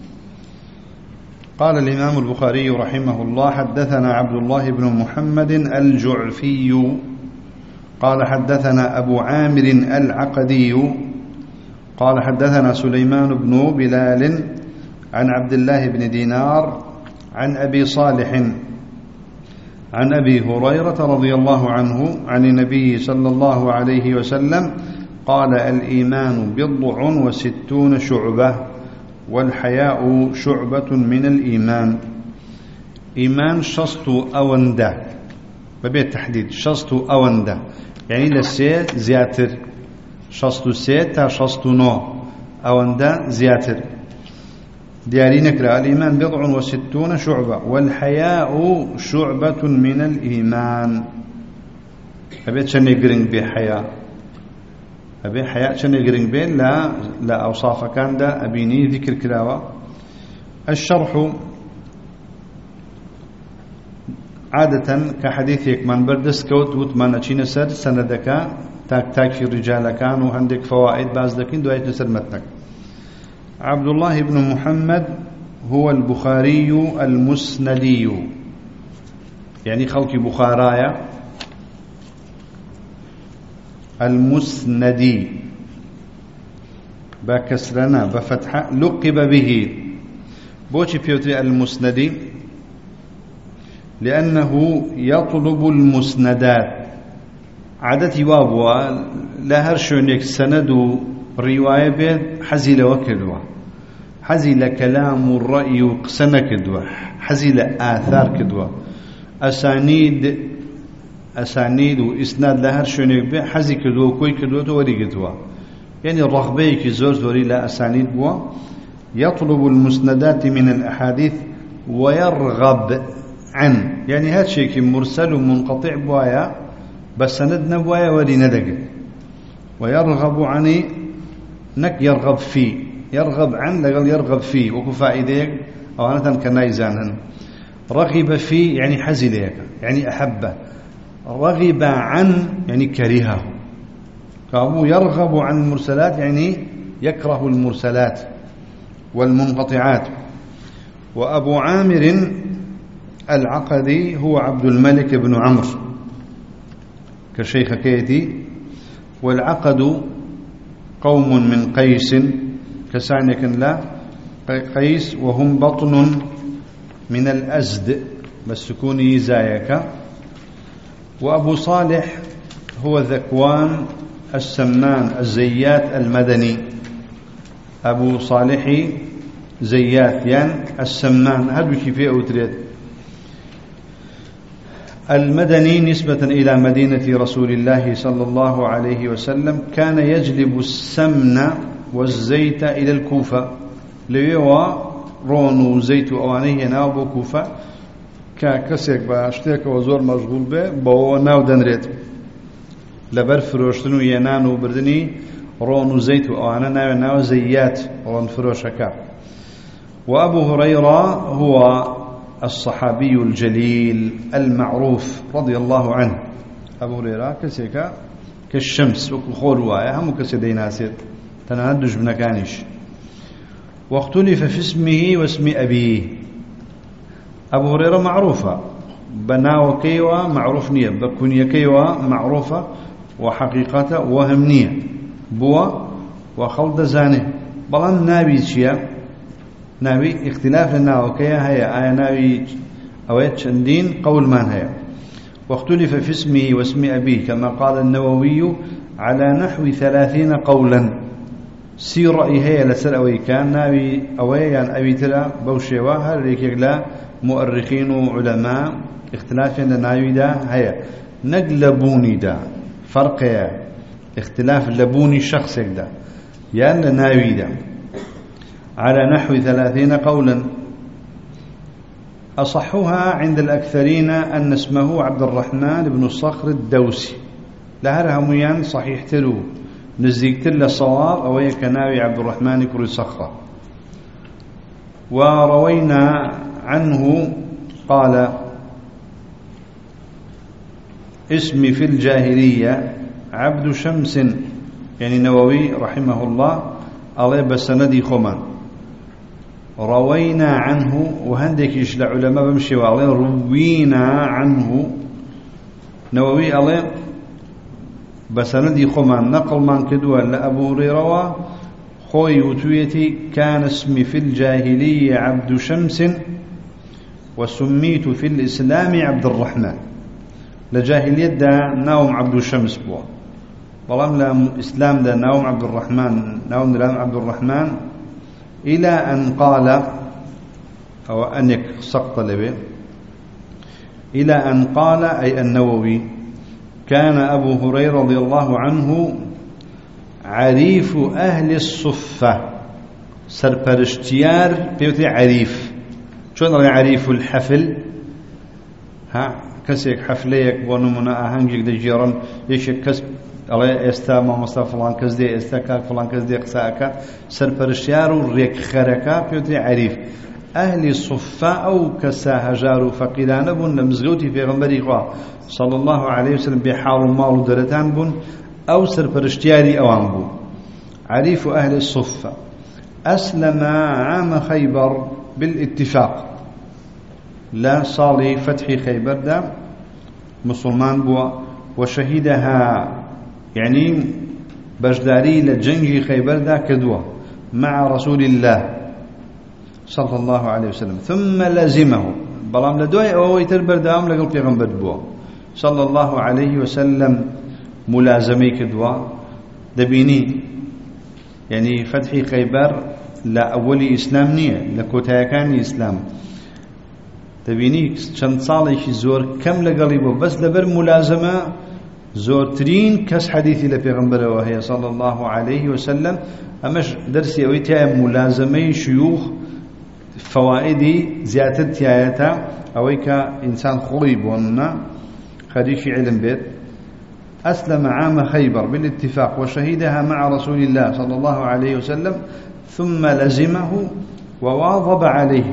قال الإمام البخاري رحمه الله حدثنا عبد الله بن محمد الجعفي قال حدثنا أبو عامر العقدي قال حدثنا سليمان بن بلال عن عبد الله بن دينار عن أبي صالح عن أبي هريرة رضي الله عنه عن النبي صلى الله عليه وسلم قال الإيمان بضع وستون شعبة والحياء شعبة من الإيمان. إيمان شصت أونده ببيت تحديد شصت أونده يعني لسي زياتر شصت سيتا شصت نو أونده زياتر دياري نكرا الإيمان بضع وستون شعبة والحياء شعبة من الإيمان. أبيت شنو يقرن بحياء أبي حياء شنو يقرن به لا لا أوصاف كان دا أبيني ذكر كلاوة. الشرح عادة كحديثك من بردس كوت وت من أشين سر سندك تاك تاك في الرجال كانوا عندك فوائد بعض لكن دعيت نسر متنك. عبد الله بن محمد هو البخاري المسندي يعني خلق بخارايا المسندي بكسرنا بفتحة لقب به بوشي بيوتري المسندي لأنه يطلب المسندات عادتي وابوا لا هرشونك سند رواية بيت حزيل وكدوة حزيل كلام الرأي وقسم كدوة حزيل آثار كدوة أسانيد أسانيد وإسناد لهر شونيك بي حزي كدوة كوي كدوة وري كدوة يعني الرغبيك زور زوري لا أسانيد بوا. يطلب المسندات من الأحاديث ويرغب عن يعني هاد شيء مرسل ومنقطع بوايا بس سندنا بوايا وري ندق ويرغب عني نك يرغب فيه يرغب عن لقل يرغب فيه وكفا إيديك أو أنا كنايزانا رغب فيه يعني حزليك يعني أحبه رغب عن يعني كرهه كابو يرغب عن المرسلات يعني يكره المرسلات والمنقطعات. وأبو عامر العقدي هو عبد الملك بن عمرو كشيخ كيتي. والعقد قوم من قيس كسانك لا قيس وهم بطن من الأزد بالسكون زايك. وأبو صالح هو ذكوان السمان الزيات المدني أبو صالح زيات يعني السمان هل بكيفية أوتريد المدني نسبة إلى مدينة رسول الله صلى الله عليه وسلم كان يجلب السمن والزيت إلى الكوفة لويوا رون وزيت وأوانيه ناو بو كوفة ككسيك باشتيك وزور مشغول به بو ناو دنريت لبر فروشتنو ينانو بردني رون وزيت وأوانا ناو ناو زيات رون فروشكا. وأبو هريرة هو الصحابي الجليل المعروف رضي الله عنه. أبو هريرة كسيكا كالشمس وكخور وايا هم كسيدي ناسير تنهدج بنكانش. واختلف في اسمه واسم أبيه. أبو هريرة معروفة بناو كيوا معروف نية بكونية كيوا معروفة وحقيقة وهمنية بوا وخلد زانه بلان نابي شيا نابي اختلاف الناو كيا هيا آية نابي أويت شندين قول من هيا. واختلف في اسمه واسم أبيه كما قال النووي على نحو ثلاثين قولا. سي رأي هي لسر أوي كان نابي أوي يعني أبي ترى بوشيوها ريك لا مؤرخين وعلماء اختلاف الناوي دا هيا نقلبوني دا فرق يا اختلاف لبوني شخص دا يعني ناوي دا على نحو ثلاثين قولا. أصحها عند الأكثرين أن اسمه عبد الرحمن بن الصخر الدوسي لهرها ميان صحيح تلو نزيك تل الصواب أو كناوي عبد الرحمن كري صخرة. وروينا عنه قال اسمي في الجاهلية عبد شمس يعني نووي رحمه الله الله بسندي خمان. روينا عنه وهندك يشلع علماء بمشي والله روينا عنه نووي الله بسندي خمان نقل من كدوى لأبو هريرة خوي وتويتي كان اسمي في الجاهلية عبد شمس وسميت في الإسلام عبد الرحمن. لجاهلية دا ناوم عبد الشمس بوا بلام لا إسلام دا ناوم عبد الرحمن ناوم دا عبد الرحمن إلى أن قال أو أنك سقط لبه إلى أن قال أي النووي كان أبو هريرة رضي الله عنه عريف أهل الصفة سربرشتيار بيوتي عريف شون رأي عريف الحفل ها كسيك حفليك ونمنا أهنجك دي جيران يشك كسب الله استا ما مصطفى فلان كز دي استا كاك فلان كز دي قساكا سربرشتيار وريك خركا بيوتي عريف أهل الصفة أو كسا هجار فقيدان بن لمزغوتي في غنبري خواه صلى الله عليه وسلم بحال مال درتان بن أو سربرشتياري أوان بن. عريف أهل الصفة أسلم عام خيبر بالاتفاق لا صالي فتح خيبر دا مسلمان بوا وشهدها يعني بجداري لجنج خيبر دا كدوة مع رسول الله صلى الله عليه وسلم ثم لازمه بلام لدوي أو يتربر دام لقل بيغنبر بوا صلى الله عليه وسلم ملازمي كدوا دبيني يعني فتح خيبر لا أولي إسلام نية لكوتايا كان إسلام دبيني چند صالح زور كم لقلبه بس لبر ملازمة زور ترين كس حديثي لبيغنبر وهي صلى الله عليه وسلم أمش درسي أويتها ملازمي شيوخ فوائدي زيادة تيايتا أويك إنسان خليب وننا خريج علم بيت. أسلم عام خيبر بالاتفاق وشهدها مع رسول الله صلى الله عليه وسلم ثم لزمه وواظب عليه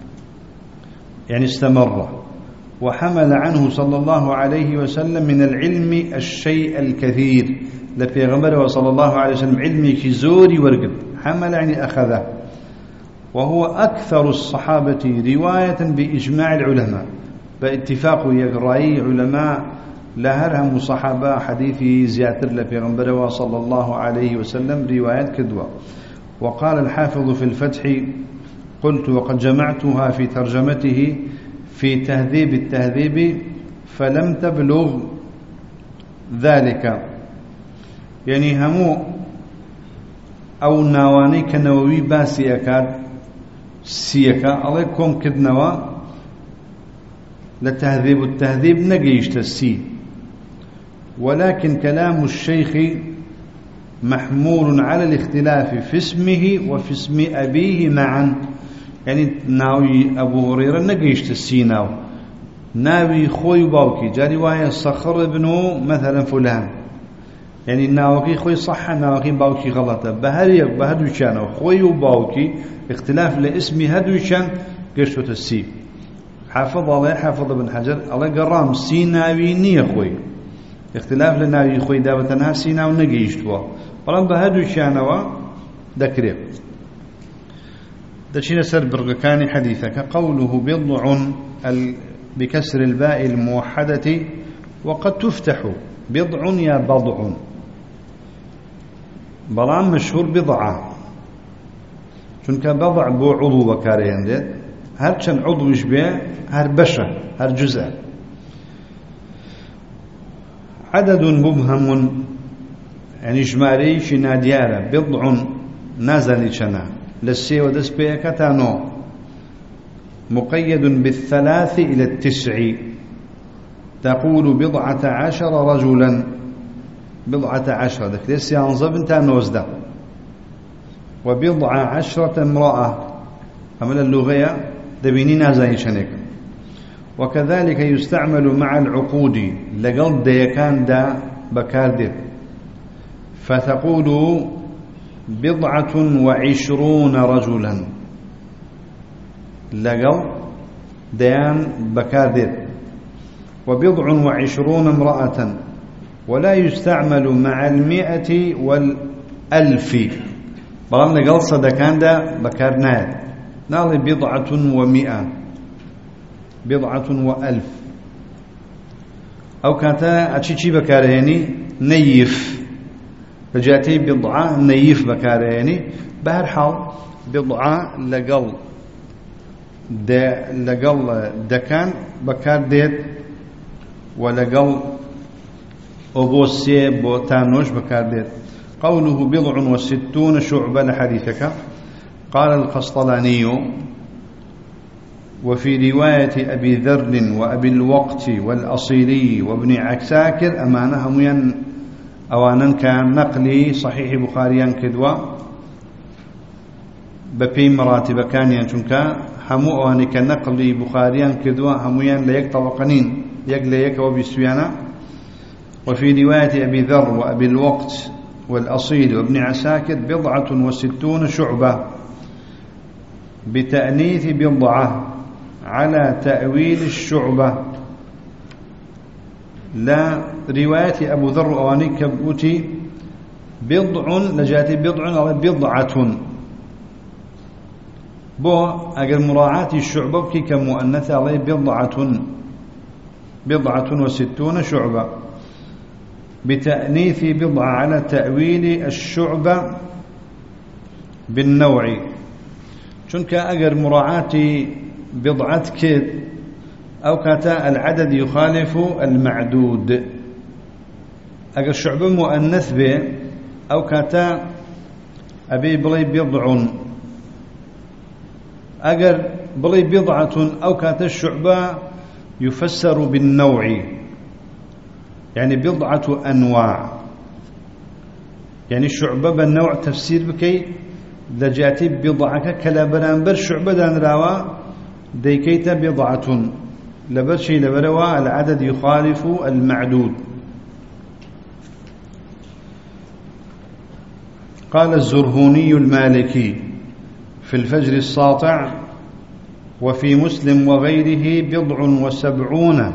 يعني استمر وحمل عنه صلى الله عليه وسلم من العلم الشيء الكثير لبيغمبر صلى الله عليه وسلم علمي كزوري ورقد حمل يعني أخذه. وهو أكثر الصحابة رواية بإجماع العلماء باتفاق يقرأي علماء لهرهم صحابة حديثي زياتر لبيغمبر صلى الله عليه وسلم روايات كدوة. وقال الحافظ في الفتح قلت وقد جمعتها في ترجمته في تهذيب التهذيب فلم تبلغ ذلك يعني همو أو ناواني كنووي باسي أكاد سيكا عليكم كدنوا لتهذيب التهذيب نقيش تسي ولكن كلام الشيخ محمول على الاختلاف في اسمه وفي اسم أبيه معا. يعني ناوي أبو هريرة نقيشت السيناو ناوي خوي باوكي جاري وهي صخر ابنه مثلا فلان، يعني ناوكي خوي صح ناوكي باوكي غلطة بهريك بهدو كان خوي وباوكي اختلاف لاسم هدو كان قشتو السي. حافظ الله حافظ ابن حجر الله قرام سي ناوي نية خوي اختلاف لناوي خوي دابتنا سي ناو نقيشتوا ولم بهدو كانوا ذكريب دشينا سر برقكاني حديثك قوله بضع بكسر الباء الموحدة وقد تفتح بضع يا بضع بلان مشهور بضعة چونك بضع بو عضو بكاريان ديت هر چن عضو يشبه هر بشة هر جزء. عدد مبهم يعني إجمالي شنا ديارة بضع نازل شنا للسي ودس بيكتانو مقيد بالثلاث إلى التسع تقول بضعة عشر رجلا بضعة عشر ذلك لسي أنظب انتا نوزدا وبضع عشرة امرأة أمل اللغة دبيني نازل شنك. وكذلك يستعمل مع العقود لقل ديكان دا بكاردر فتقول بضعة وعشرون رجلا لقل ديان بكاردر وبضع وعشرون امرأة. ولا يستعمل مع المئة والألف بلان لقل صدكان دا بكارنات نالي بضعة ومئة بضعة وألف أو كانتا أتشي بكارهيني نيف فجاتي بضعة نيف بكارهيني بهر حال بضعة لقل دا لقل دكان بكار ديت ولقل أبوسي بوتانوش بكار ديت. قوله بضع وستون شعبة لحديثك قال القسطلاني وفي رواية أبي ذر وأبي الوقت والأصيلي وابن عساكر أمانة هميا أوانا كان نقلي صحيح بخاريان كدوا ببي مراتب كان ينشنك همو أواني كنقلي بخاريان كدوا هميا ليك طبقنين يك ليك وبيسويانا. وفي رواية أبي ذر وأبي الوقت والأصيل وابن عساكر بضعة وستون شعبة بتأنيث بضعة على تأويل الشعبة. لا رواية أبو ذر أواني كبوتي بضع لجاتي بضع على بضعة بو أجل مراعاة الشعبة كي كمؤنثة عليه بضعة بضعة وستون شعبة بتأنيث بضعة على تأويل الشعبة بالنوع چونك أجر مراعاة بضعة كد أو كاتا العدد يخالف المعدود أجر شعبة مؤنث به أو كاتا أبي بلي بضع أجر بلي بضعة أو كاتا الشعبة يفسر بالنوع يعني بضعة أنواع يعني الشعبة بالنوع تفسير بكي لجاتي بضعة كلا برانبر شعبة دان راوا ديكيت بضعة لبرشي لبروا العدد يخالف المعدود. قال الزرهوني المالكي في الفجر الساطع وفي مسلم وغيره بضع وسبعون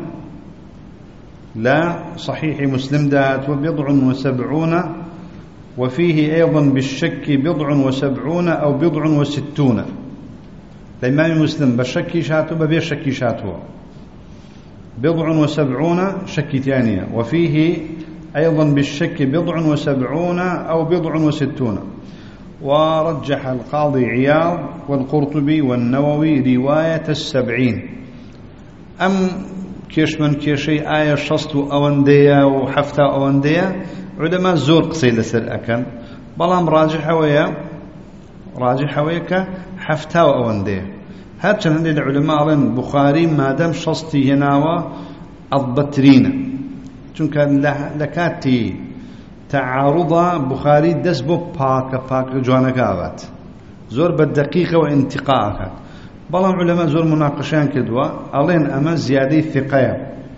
لا صحيح مسلم دات وبضع وسبعون وفيه أيضا بالشك بضع وسبعون أو بضع وستون. الإمام مسلم بالشك شاتو ببير شك شاتو بضع وسبعون شك ثانية وفيه أيضا بالشك بضع وسبعون أو بضع وستون. ورجح القاضي عياض والقرطبي والنووي رواية السبعين. أم كيش من كيشي آية شصت أوندية وحفتة أوندية علماء زور قصي لسر أكن بلام راجح ويا راجح ويا حفتة أوندية هاتشان هندي العلماء لن بخاري ما دام شصتي هناوا أضبترين چونك لكاتي تعارض بخاري دس بو باك باك جوانا كابات زور بالدقيقة وانتقاء بلام علماء زور مناقشان كدوا ألين أما زيادة ثقة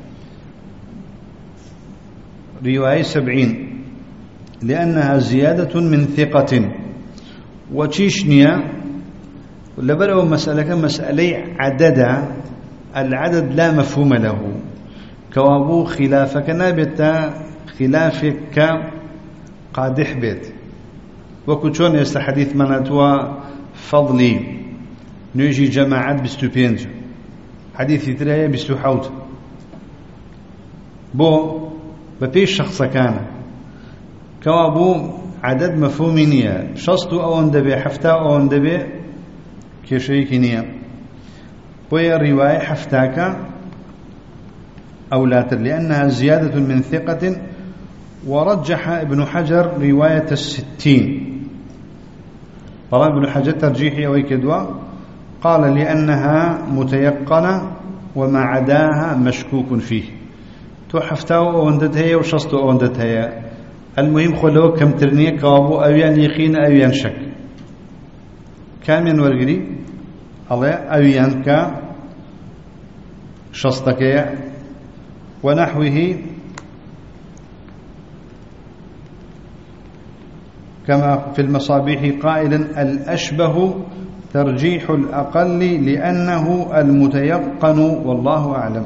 رواية سبعين لأنها زيادة من ثقة وتشيشنيا لبرأوا مسألة مسألة عدد العدد لا مفهوم له كوابو خلافك نابتا خلافك قادح بيت وكتشون يستحديث مناتوا فضلي نيجي جماعات بستو بينج حديث ترايا بستو حوت بو بفيش شخص كان كوابو عدد مفهومي نية شصتو أو اندبي حفتاو أو اندبي كشيك نية بويا الرواية حفتاك أو لا لأنها زيادة من ثقة ورجح ابن حجر رواية الستين طبعا ابن حجر ترجيحي أو كدوا قال لأنها متيقنة وما عداها مشكوك فيه تو حفتاو أو اندتها وشصتو أو اندتها المهم خلوه كم ترنية كوابو أويان يقين أويان شك كامل ورقري الله أويان كا شصتك ونحوه كما في المصابيح قائلا الأشبه ترجيح الأقل لأنه المتيقن والله أعلم.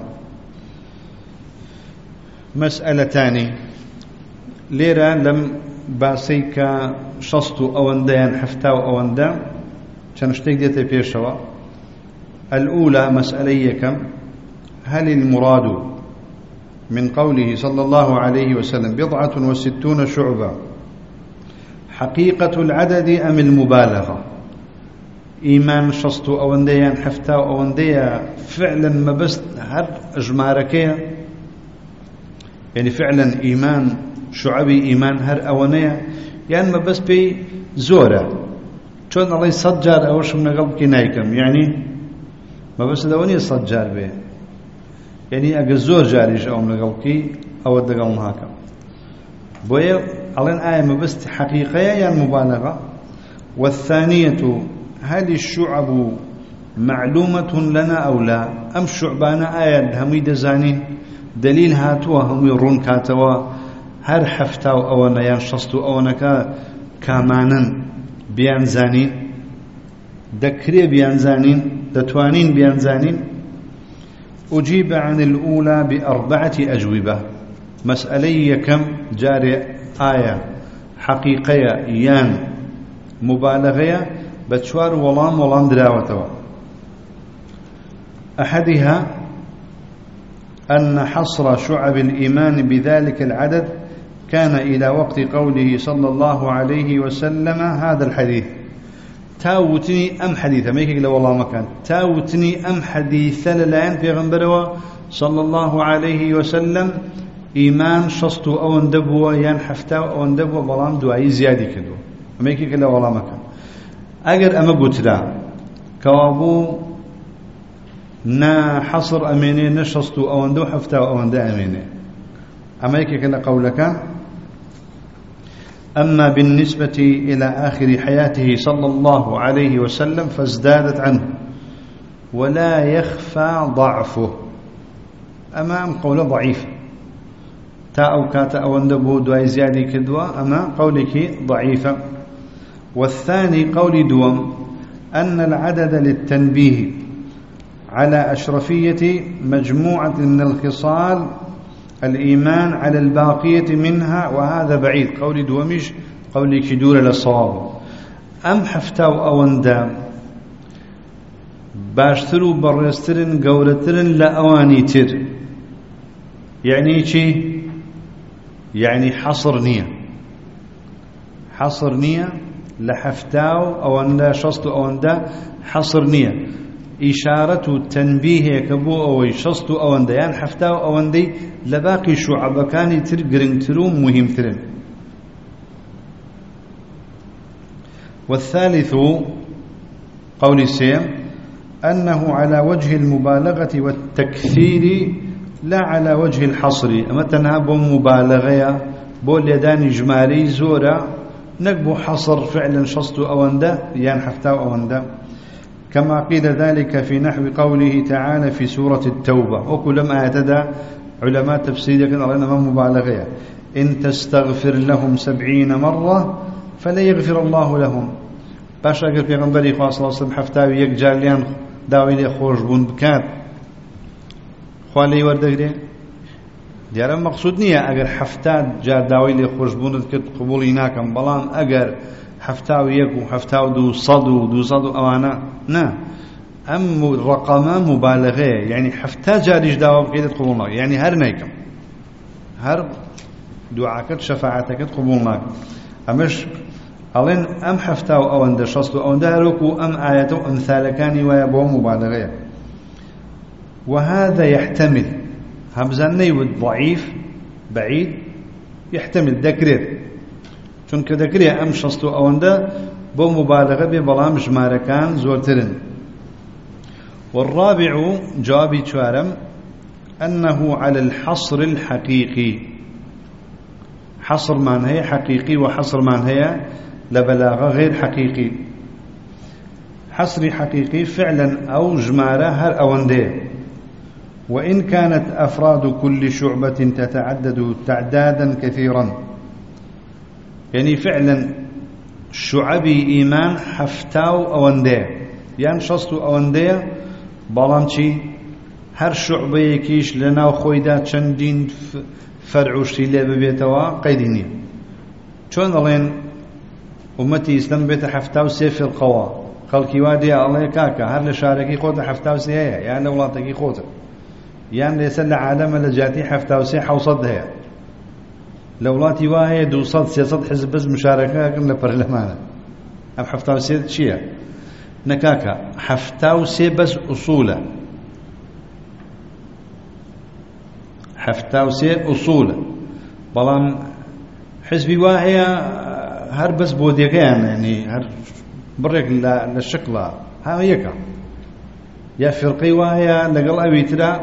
مسألتان ليرة لم باسيك شصتو أوندان حفتاو أوندا شنشتك ديتا بيشوا. الأولى مسألة كم هل المراد من قوله صلى الله عليه وسلم بضعة وستون شعبة حقيقة العدد أم المبالغة؟ إيمان شصتو أونديان حفتاو أونديا فعلا ما بس هر أجماركيا يعني فعلا إيمان شعبي إيمان هر أونيا يعني ما بس بي زورة شون الله يصجر أوش من قلبك نايكم يعني ما بس دوني صجر به يعني أجر زور جاريش أو من قلبك أو الدقل هاكم بويا على آية ما بس حقيقية يعني مبالغة. والثانية هل الشعب معلومة لنا أو لا أم الشعبان آية هميد زانين دليل هاتوا هم يرون كاتوا هر حفتاو أو نيان شصتو أو نكا كامانا بيان زانين دكري بيان زانين دتوانين بيان زانين. أجيب عن الأولى بأربعة أجوبة. مسألة كم جاري آية حقيقية يان مبالغية بتشوار ولام ولام دراوتوا. أحدها أن حصر شعب الإيمان بذلك العدد كان إلى وقت قوله صلى الله عليه وسلم هذا الحديث. تاوتني أم حديثة ما يكيك والله مكان تاوتني أم حديثة للعين في غنبروا صلى الله عليه وسلم إيمان شصتو أو اندبوا ين حفتاو أو اندبوا بلام دعاء زيادة كدو ما يكيك والله مكان أجر أما قلت لا كوابو نا حصر أميني نشصتو أو اندو حفتاو أو اندو أميني أما يكيك قولك. أما بالنسبة إلى آخر حياته صلى الله عليه وسلم فازدادت عنه ولا يخفى ضعفه. أمام قول ضعيف تا أو كاتا أو اندبو دواي زيادي كدوا أما قولك ضعيفة. والثاني قول دوم أن العدد للتنبيه على أشرفية مجموعة من الخصال الإيمان على الباقية منها وهذا بعيد. قولي دوميش قولي كدور للصواب. أم حفتاو أوندام باشترو برسترن قولترن لأواني تر يعني شي يعني حصر نية حصر نية لحفتاو أوندا شصتو أوندا حصر نية إشارة تنبيه كبو أو شصتو أوندا يعني حفتاو أوندي لباقي شعب كان تر قرنترو مهم ترن. والثالث قول السيم أنه على وجه المبالغة والتكثير لا على وجه الحصر. أما تنهب مبالغة بۆ لێدانی ژمارەی زۆرە نەک بۆ حەصر فعلا شەست و ئەوەندە یان حەفتا و ئەوەندە كما قيل ذلك في نحو قوله تعالى في سورة التوبة وكل ما اعتدى علماء تفسير كان علينا ما مبالغة إن تستغفر لهم سبعين مرة فلا يغفر الله لهم باش أقل في غنبري خواه صلى الله عليه وسلم حفتاوي يكجال ليان داوي لي خوش بون بكات خواه لي وردقري دیارە مەقصود نییە ئەگەر حەفتا جار داوای لێ خۆشبوونت کرد قبوڵی ناکەم بەڵام ئەگەر حەفتا و یەک و حەفتا و دوو سەد و دوو سەد و ئەوانە نا ئەم ڕەقەمە مبالغەیە یعنی حەفتا جاریش داوا بکەیت قبوڵ ناکەم یعنی هەر نایکەم هەر دوعاکەت شەفاعەتەکەت قبوڵ ناکەم ئەمەش ئەڵێن ئەم حەفتا و ئەوەندە شەست و ئەوەندە هەروەکو ئەم ئایەتە و ئەمثالەکانی وایە بۆ مبالغەیە وهذا يحتمل همزان نيود ضعيف بعيد يحتمل ذكرير چونك ذكرير ام شستو اوندا بو مبالغه ببلام جماركان زورترن والرابع جوابي چوارم انه على الحصر الحقيقي حصر معناه حقيقي وحصر معناه لبلاغه غير حقيقي حصر حقيقي فعلا او جماره هر اونده وإن كانت أفراد كل شعبة تتعدد تعدادا كثيرا يعني فعلا شعبي إيمان حفتاو أوندية يعني شستو أوندية بلانشي هر شعبة يكيش لنا وخويدا چندين فرعوشتي لي ببيتوا قيديني چون ألين أمتي إسلام بيت حفتاو سيف القوا قال كيوادي الله كاكا هر لشاركي خوتا حفتاو سيهيا يعني لولاتكي خوتا يعني يسأل عالم لجاتي حفتا وسي حوصدها لولاتي واهي دو صد سيصد حزب بس مشاركة كنا برلمانة أم حفتا وسي شيء نكاكا حفتا وسي بس أصولة حفتا وسي أصولة بلان حزبي واهي هر بس بوديكان يعني هر بريك للشكلة ها يكا يا فرقي واهي لقل أبي ترى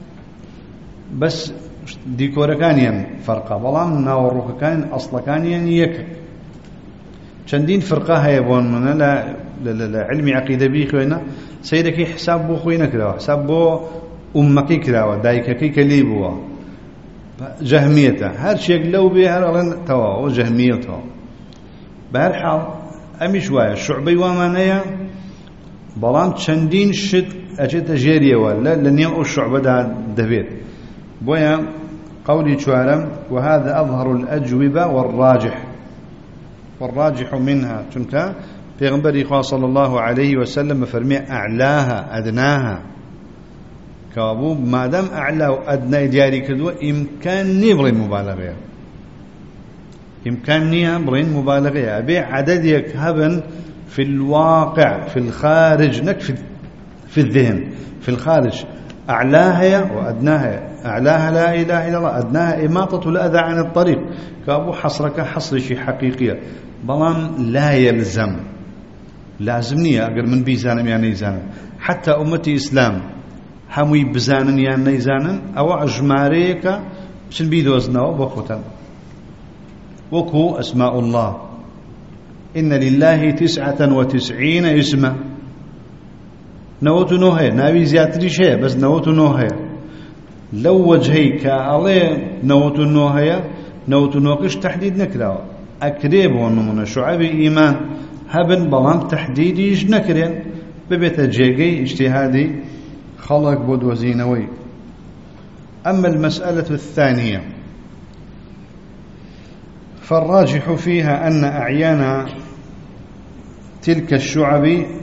بس ديكورا كانيا فرقة بلان ناوروك كان أصلا كانيا يك چندين فرقة هي بون من لا علمي عقيدة بي خوينا سيدك حساب بو خوينا كراوه حساب بو أمكي كراوه دايككي كليبوا جهميته هر شيء لو بي هر ألين توا جهميته بهالحال أمي شوية الشعبي وامانيا بلان چندين شد أجت جارية ولا لن يقو الشعب ده دبيت بويا قولي شوارم وهذا أظهر الأجوبة والراجح والراجح منها تنكا پیغمبر صلى الله عليه وسلم فرمي أعلاها أدناها كابو ما دام أعلى وأدنى دياري كدوا إمكان نبرين مبالغة إمكان نبرين مبالغة أبي عدد يكهبن في الواقع في الخارج نكفي في الذهن في الخارج أعلاها وأدناها أعلاها لا إله إلا الله أدناها إماطة الأذى عن الطريق كابو حصرك حصر شيء حقيقية بلان لا يلزم لازمني أقر من بيزانم يعني يزانم حتى أمتي إسلام هموي بزانن يعني يزانن أو أجماريك شن بيدوزنا وبخوتا وكو أسماء الله إن لله تسعة وتسعين اسما نوت نوهي ناوي زياتري شيء بس نوت نوهي لو وجهيك عليه نوت نوهي نوت نوكش تحديد نكراو أكريب ونمنا شعب إيمان هبن بلان تحديديش نكرين ببيت جيجي اجتهادي خلق بود وزينوي. أما المسألة الثانية فالراجح فيها أن أعيان تلك الشعب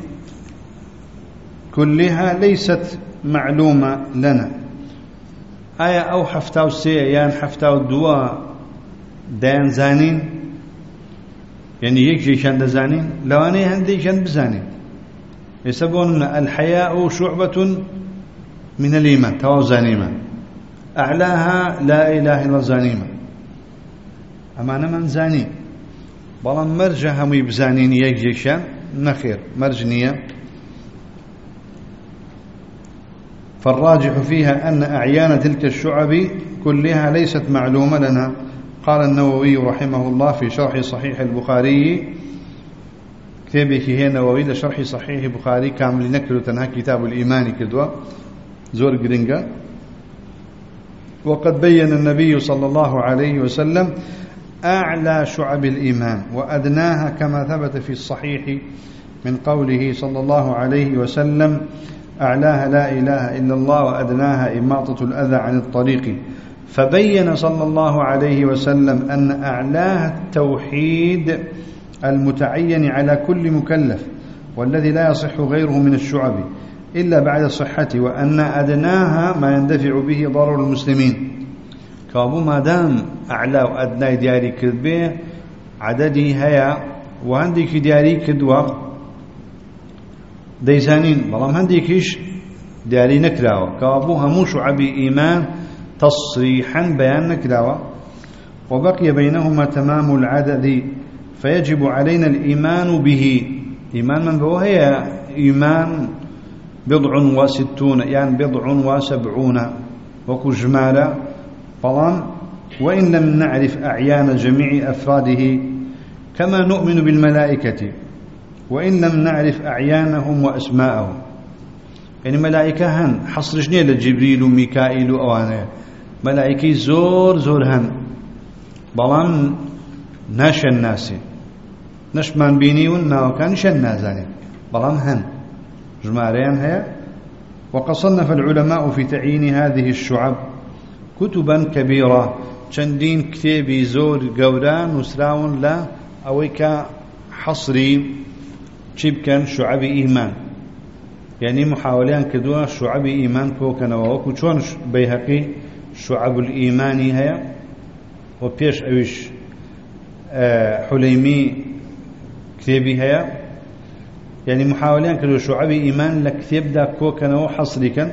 كلها ليست معلومة لنا. آية أو حفتاو سيئيان حفتاو دواء دان زانين يعني يكشي شان زانين لو أنا هندي شان بزانين يسبون الحياء شعبة من الإيمان تواو زانيما أعلاها لا إله إلا زانيما أما أنا من زاني بلان مرجع همي بزانين يكشي شان نخير مرجنية. فالراجح فيها أن أعيان تلك الشعب كلها ليست معلومة لنا. قال النووي رحمه الله في شرح صحيح البخاري، كتابك هي نووي لشرح صحيح البخاري كامل نكر تنها كتاب الإيمان كدوة زور جرينجا. وقد بين النبي صلى الله عليه وسلم أعلى شعب الإيمان وأدناها كما ثبت في الصحيح من قوله صلى الله عليه وسلم: أعلاها لا إله إلا الله وأدناها إماطة الأذى عن الطريق. فبين صلى الله عليه وسلم أن أعلاها التوحيد المتعين على كل مكلف والذي لا يصح غيره من الشعب إلا بعد صحته، وأن أدناها ما يندفع به ضرر المسلمين. كابو ما دام أعلى وأدنى دياري كذبه عددي هيا وهنديك دياري كدوة ديزانين بلام هنديكيش دياري نكراوة. كابو همو شعب إيمان تصريحا بيان نكراوة، وبقي بينهما تمام العدد، فيجب علينا الإيمان به. إيمان من هو هي إيمان بضع وستون، يعني بضع وسبعون وكو جمالة طالما، وإن لم نعرف أعيان جميع أفراده كما نؤمن بالملائكة وإن لم نعرف أعيانهم وأسماءهم. يعني ملائكة هن حصرشني لجبريل وميكائيل وأوانه، ملائكة زور زور هن بلان ناش الناس نش من بينيون ناوكان شن نازاني بلان هن جماريان هي. وقد صنف العلماء في تعيين هذه الشعب كتبا كبيرة، چندين كتابي زور قوران وسراون لا أويك حصري شبكا شعب إيمان، يعني محاولين كدوا شعب إيمان كوكنا ووكو چون بيهقي شعب الإيمان هي، وبيش أويش حليمي كتابي هي، يعني محاولين كدوا شعب إيمان لكتاب دا كوكنا وحصري كان.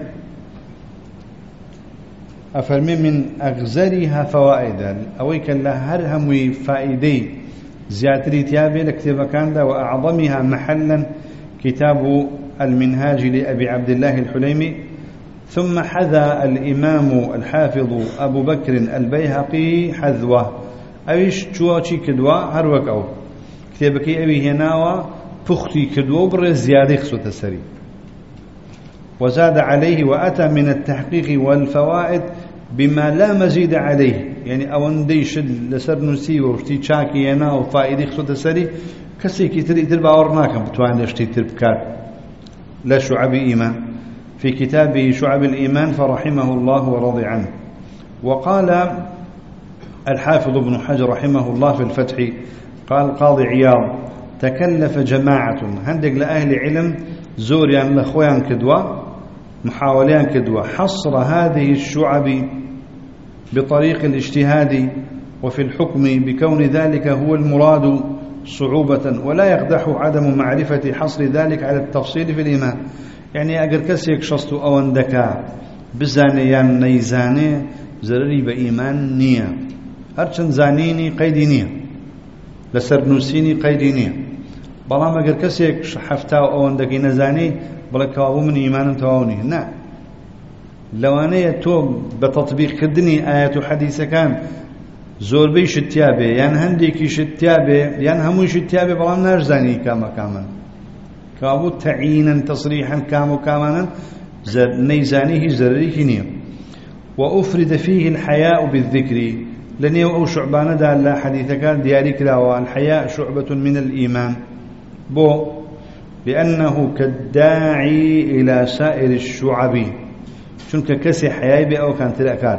أفرمي من أغزرها فوائدا أويك الله هرهم فائدي زياتري تيابي لكتاب كان دا، وأعظمها محلا كتاب المنهاج لأبي عبد الله الحليمي. ثم حذا الإمام الحافظ أبو بكر البيهقي حذوه أويش تشواشي كدوا هروك أو كتابك أبي هناوا فختي كدوا بر زيادة خصو تسري، وزاد عليه وأتى من التحقيق والفوائد بما لا مزيد عليه. يعني أون ديشد لسر نسي وشتي شاكي هنا وفائدة خصو تسري كسي كتري تربا ورناكم بتوان لشتي تربكار لا شعب إيمان في كتابه شعب الإيمان فرحمه الله ورضي عنه. وقال الحافظ ابن حجر رحمه الله في الفتح، قال قاضي عياض: تكلف جماعة هندق لأهل علم زوريان لأخوان كدوة محاولين كدوة حصر هذه الشعب بطريق الاجتهاد وفي الحكم بكون ذلك هو المراد صعوبة، ولا يقدح عدم معرفة حصر ذلك على التفصيل في الإيمان. يعني أجر كسيك شصت أو اندكا بزانيان نيزاني زرري بإيمان نية، هرچن زانيني قيدي نية لسرنوسيني قيدي نية، بلام أجر كسيك حفتا أو اندكي نزاني بلكاو من إيمان تواوني نعم. لوانية تو بتطبيق كدني آيات حديث كان زور بي شتيابه، يعني هنديكي شتيابه، يعني همو شتيابه بلام نرزاني كاما كاما كابو تعينا تصريحا كامو كامانا زر نيزانيه زرريه نيم. وأفرد فيه الحياء بالذكر، لن يو شعبان دا لا حديث كان دياري كلاوة الحياء شعبة من الإيمان بو لأنه كالداعي إلى سائر الشعب، شنك كسي حياء بي أو كانت الأكاد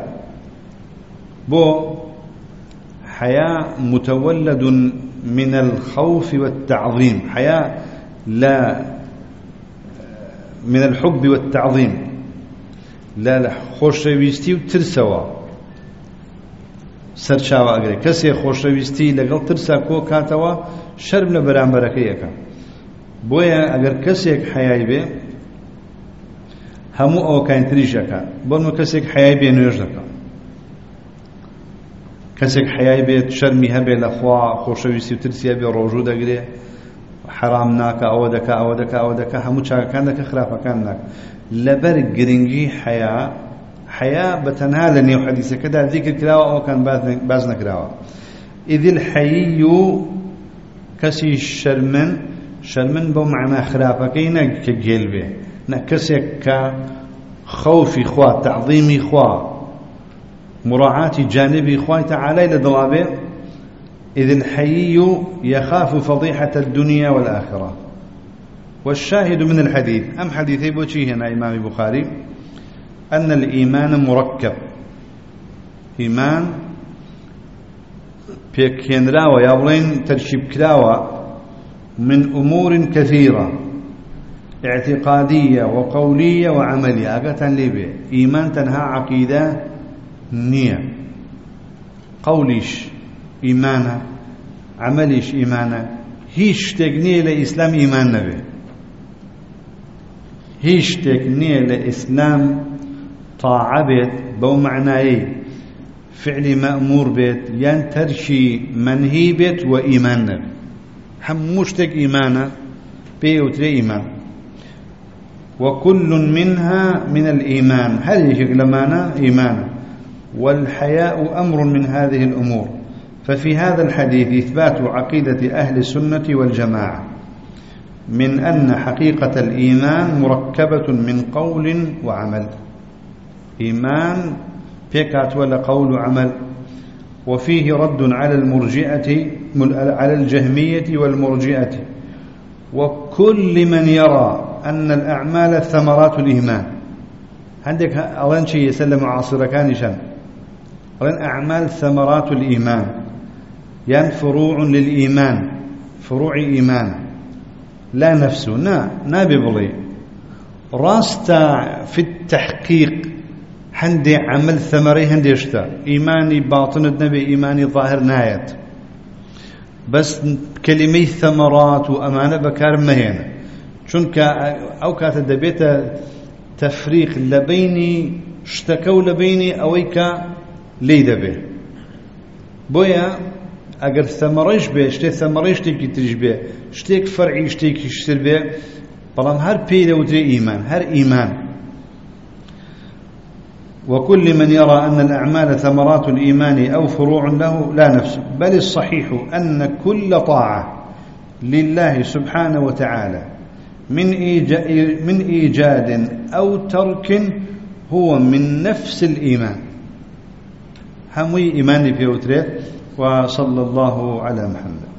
بو حياء متولد من الخوف والتعظيم، حياء لا من الحب والتعظيم، لا لا خوشويستي وترسوا سرچاوا اگري كسي خوشويستي لقل ترسا كو كاتوا شرب لبران بركيكا بويا اگر كسيك حياي بي همو او كاين تريشكا بونو كسيك حياي بي نيوجدكا كسيك حياي بي شرمي هبي لخوا خوشويستي وترسيا بي روجود اگري حرام ناكا او دكا او دكا او دكا همو چاكا كان دكا خلافا كان ناك لبر گرنگي حياء حياة بتنها لني وحديث كذا ذكر كلاوة أو كان بازنا كلاوة. إذ الحيي كسي الشرمن شرمن بو معنى خرافكين كجلبه نكسك كخوف خوا تعظيم خوا مراعاة جانب خوا تعالى لدلابه. إذ الحيي يخاف فضيحة الدنيا والآخرة. والشاهد من الحديث أم حديثي بوشي هنا إمام البخاري أن الإيمان مركب إيمان بيكينراوة يابلين ترشيب كلاوة من أمور كثيرة اعتقادية وقولية وعملية. أقتن لي به إيمان تنهى عقيدة نية قوليش إيمانا عمليش إيمانا هيش تقنية لإسلام إيمان نبي هيش تقنية لإسلام طاعة بيت بو معناي فعل مأمور بيت ين ترشي منهي بيت وإيمان نبي هم مشتق إيمانا بيوتري إيمان. وكل منها من الإيمان هل يشكل مانا إيمانا. والحياء أمر من هذه الأمور. ففي هذا الحديث إثبات عقيدة أهل السنة والجماعة من أن حقيقة الإيمان مركبة من قول وعمل. إيمان بيكات ولا قول وعمل. وفيه رد على المرجئة على الجهمية والمرجئة وكل من يرى أن الأعمال ثمرات الإيمان. عندك أولا شيء يسلم عاصر كانشا أولا أعمال ثمرات الإيمان يعني فروع للإيمان فروع إيمان لا نفسه نا نابي بلي راستا في التحقيق هندي عمل ثمري هندي اشتا إيماني باطن النبي إيماني ظاهر نايت بس كلمة ثمرات وأمانة بكار مهينة چونك أو كانت دبيت تفريق لبيني اشتكوا لبيني أويك ليد به بويا اگر ثمرش به اشتي ثمرش تيك تجبه اشتيك فرعي اشتيك يشتر به بلام هر بيده وتري إيمان هر إيمان. وكل من يرى أن الأعمال ثمرات الإيمان أو فروع له لا نفس بل الصحيح أن كل طاعة لله سبحانه وتعالى من من إيجاد أو ترك هو من نفس الإيمان. همي إيماني في وتري. وصلى الله على محمد.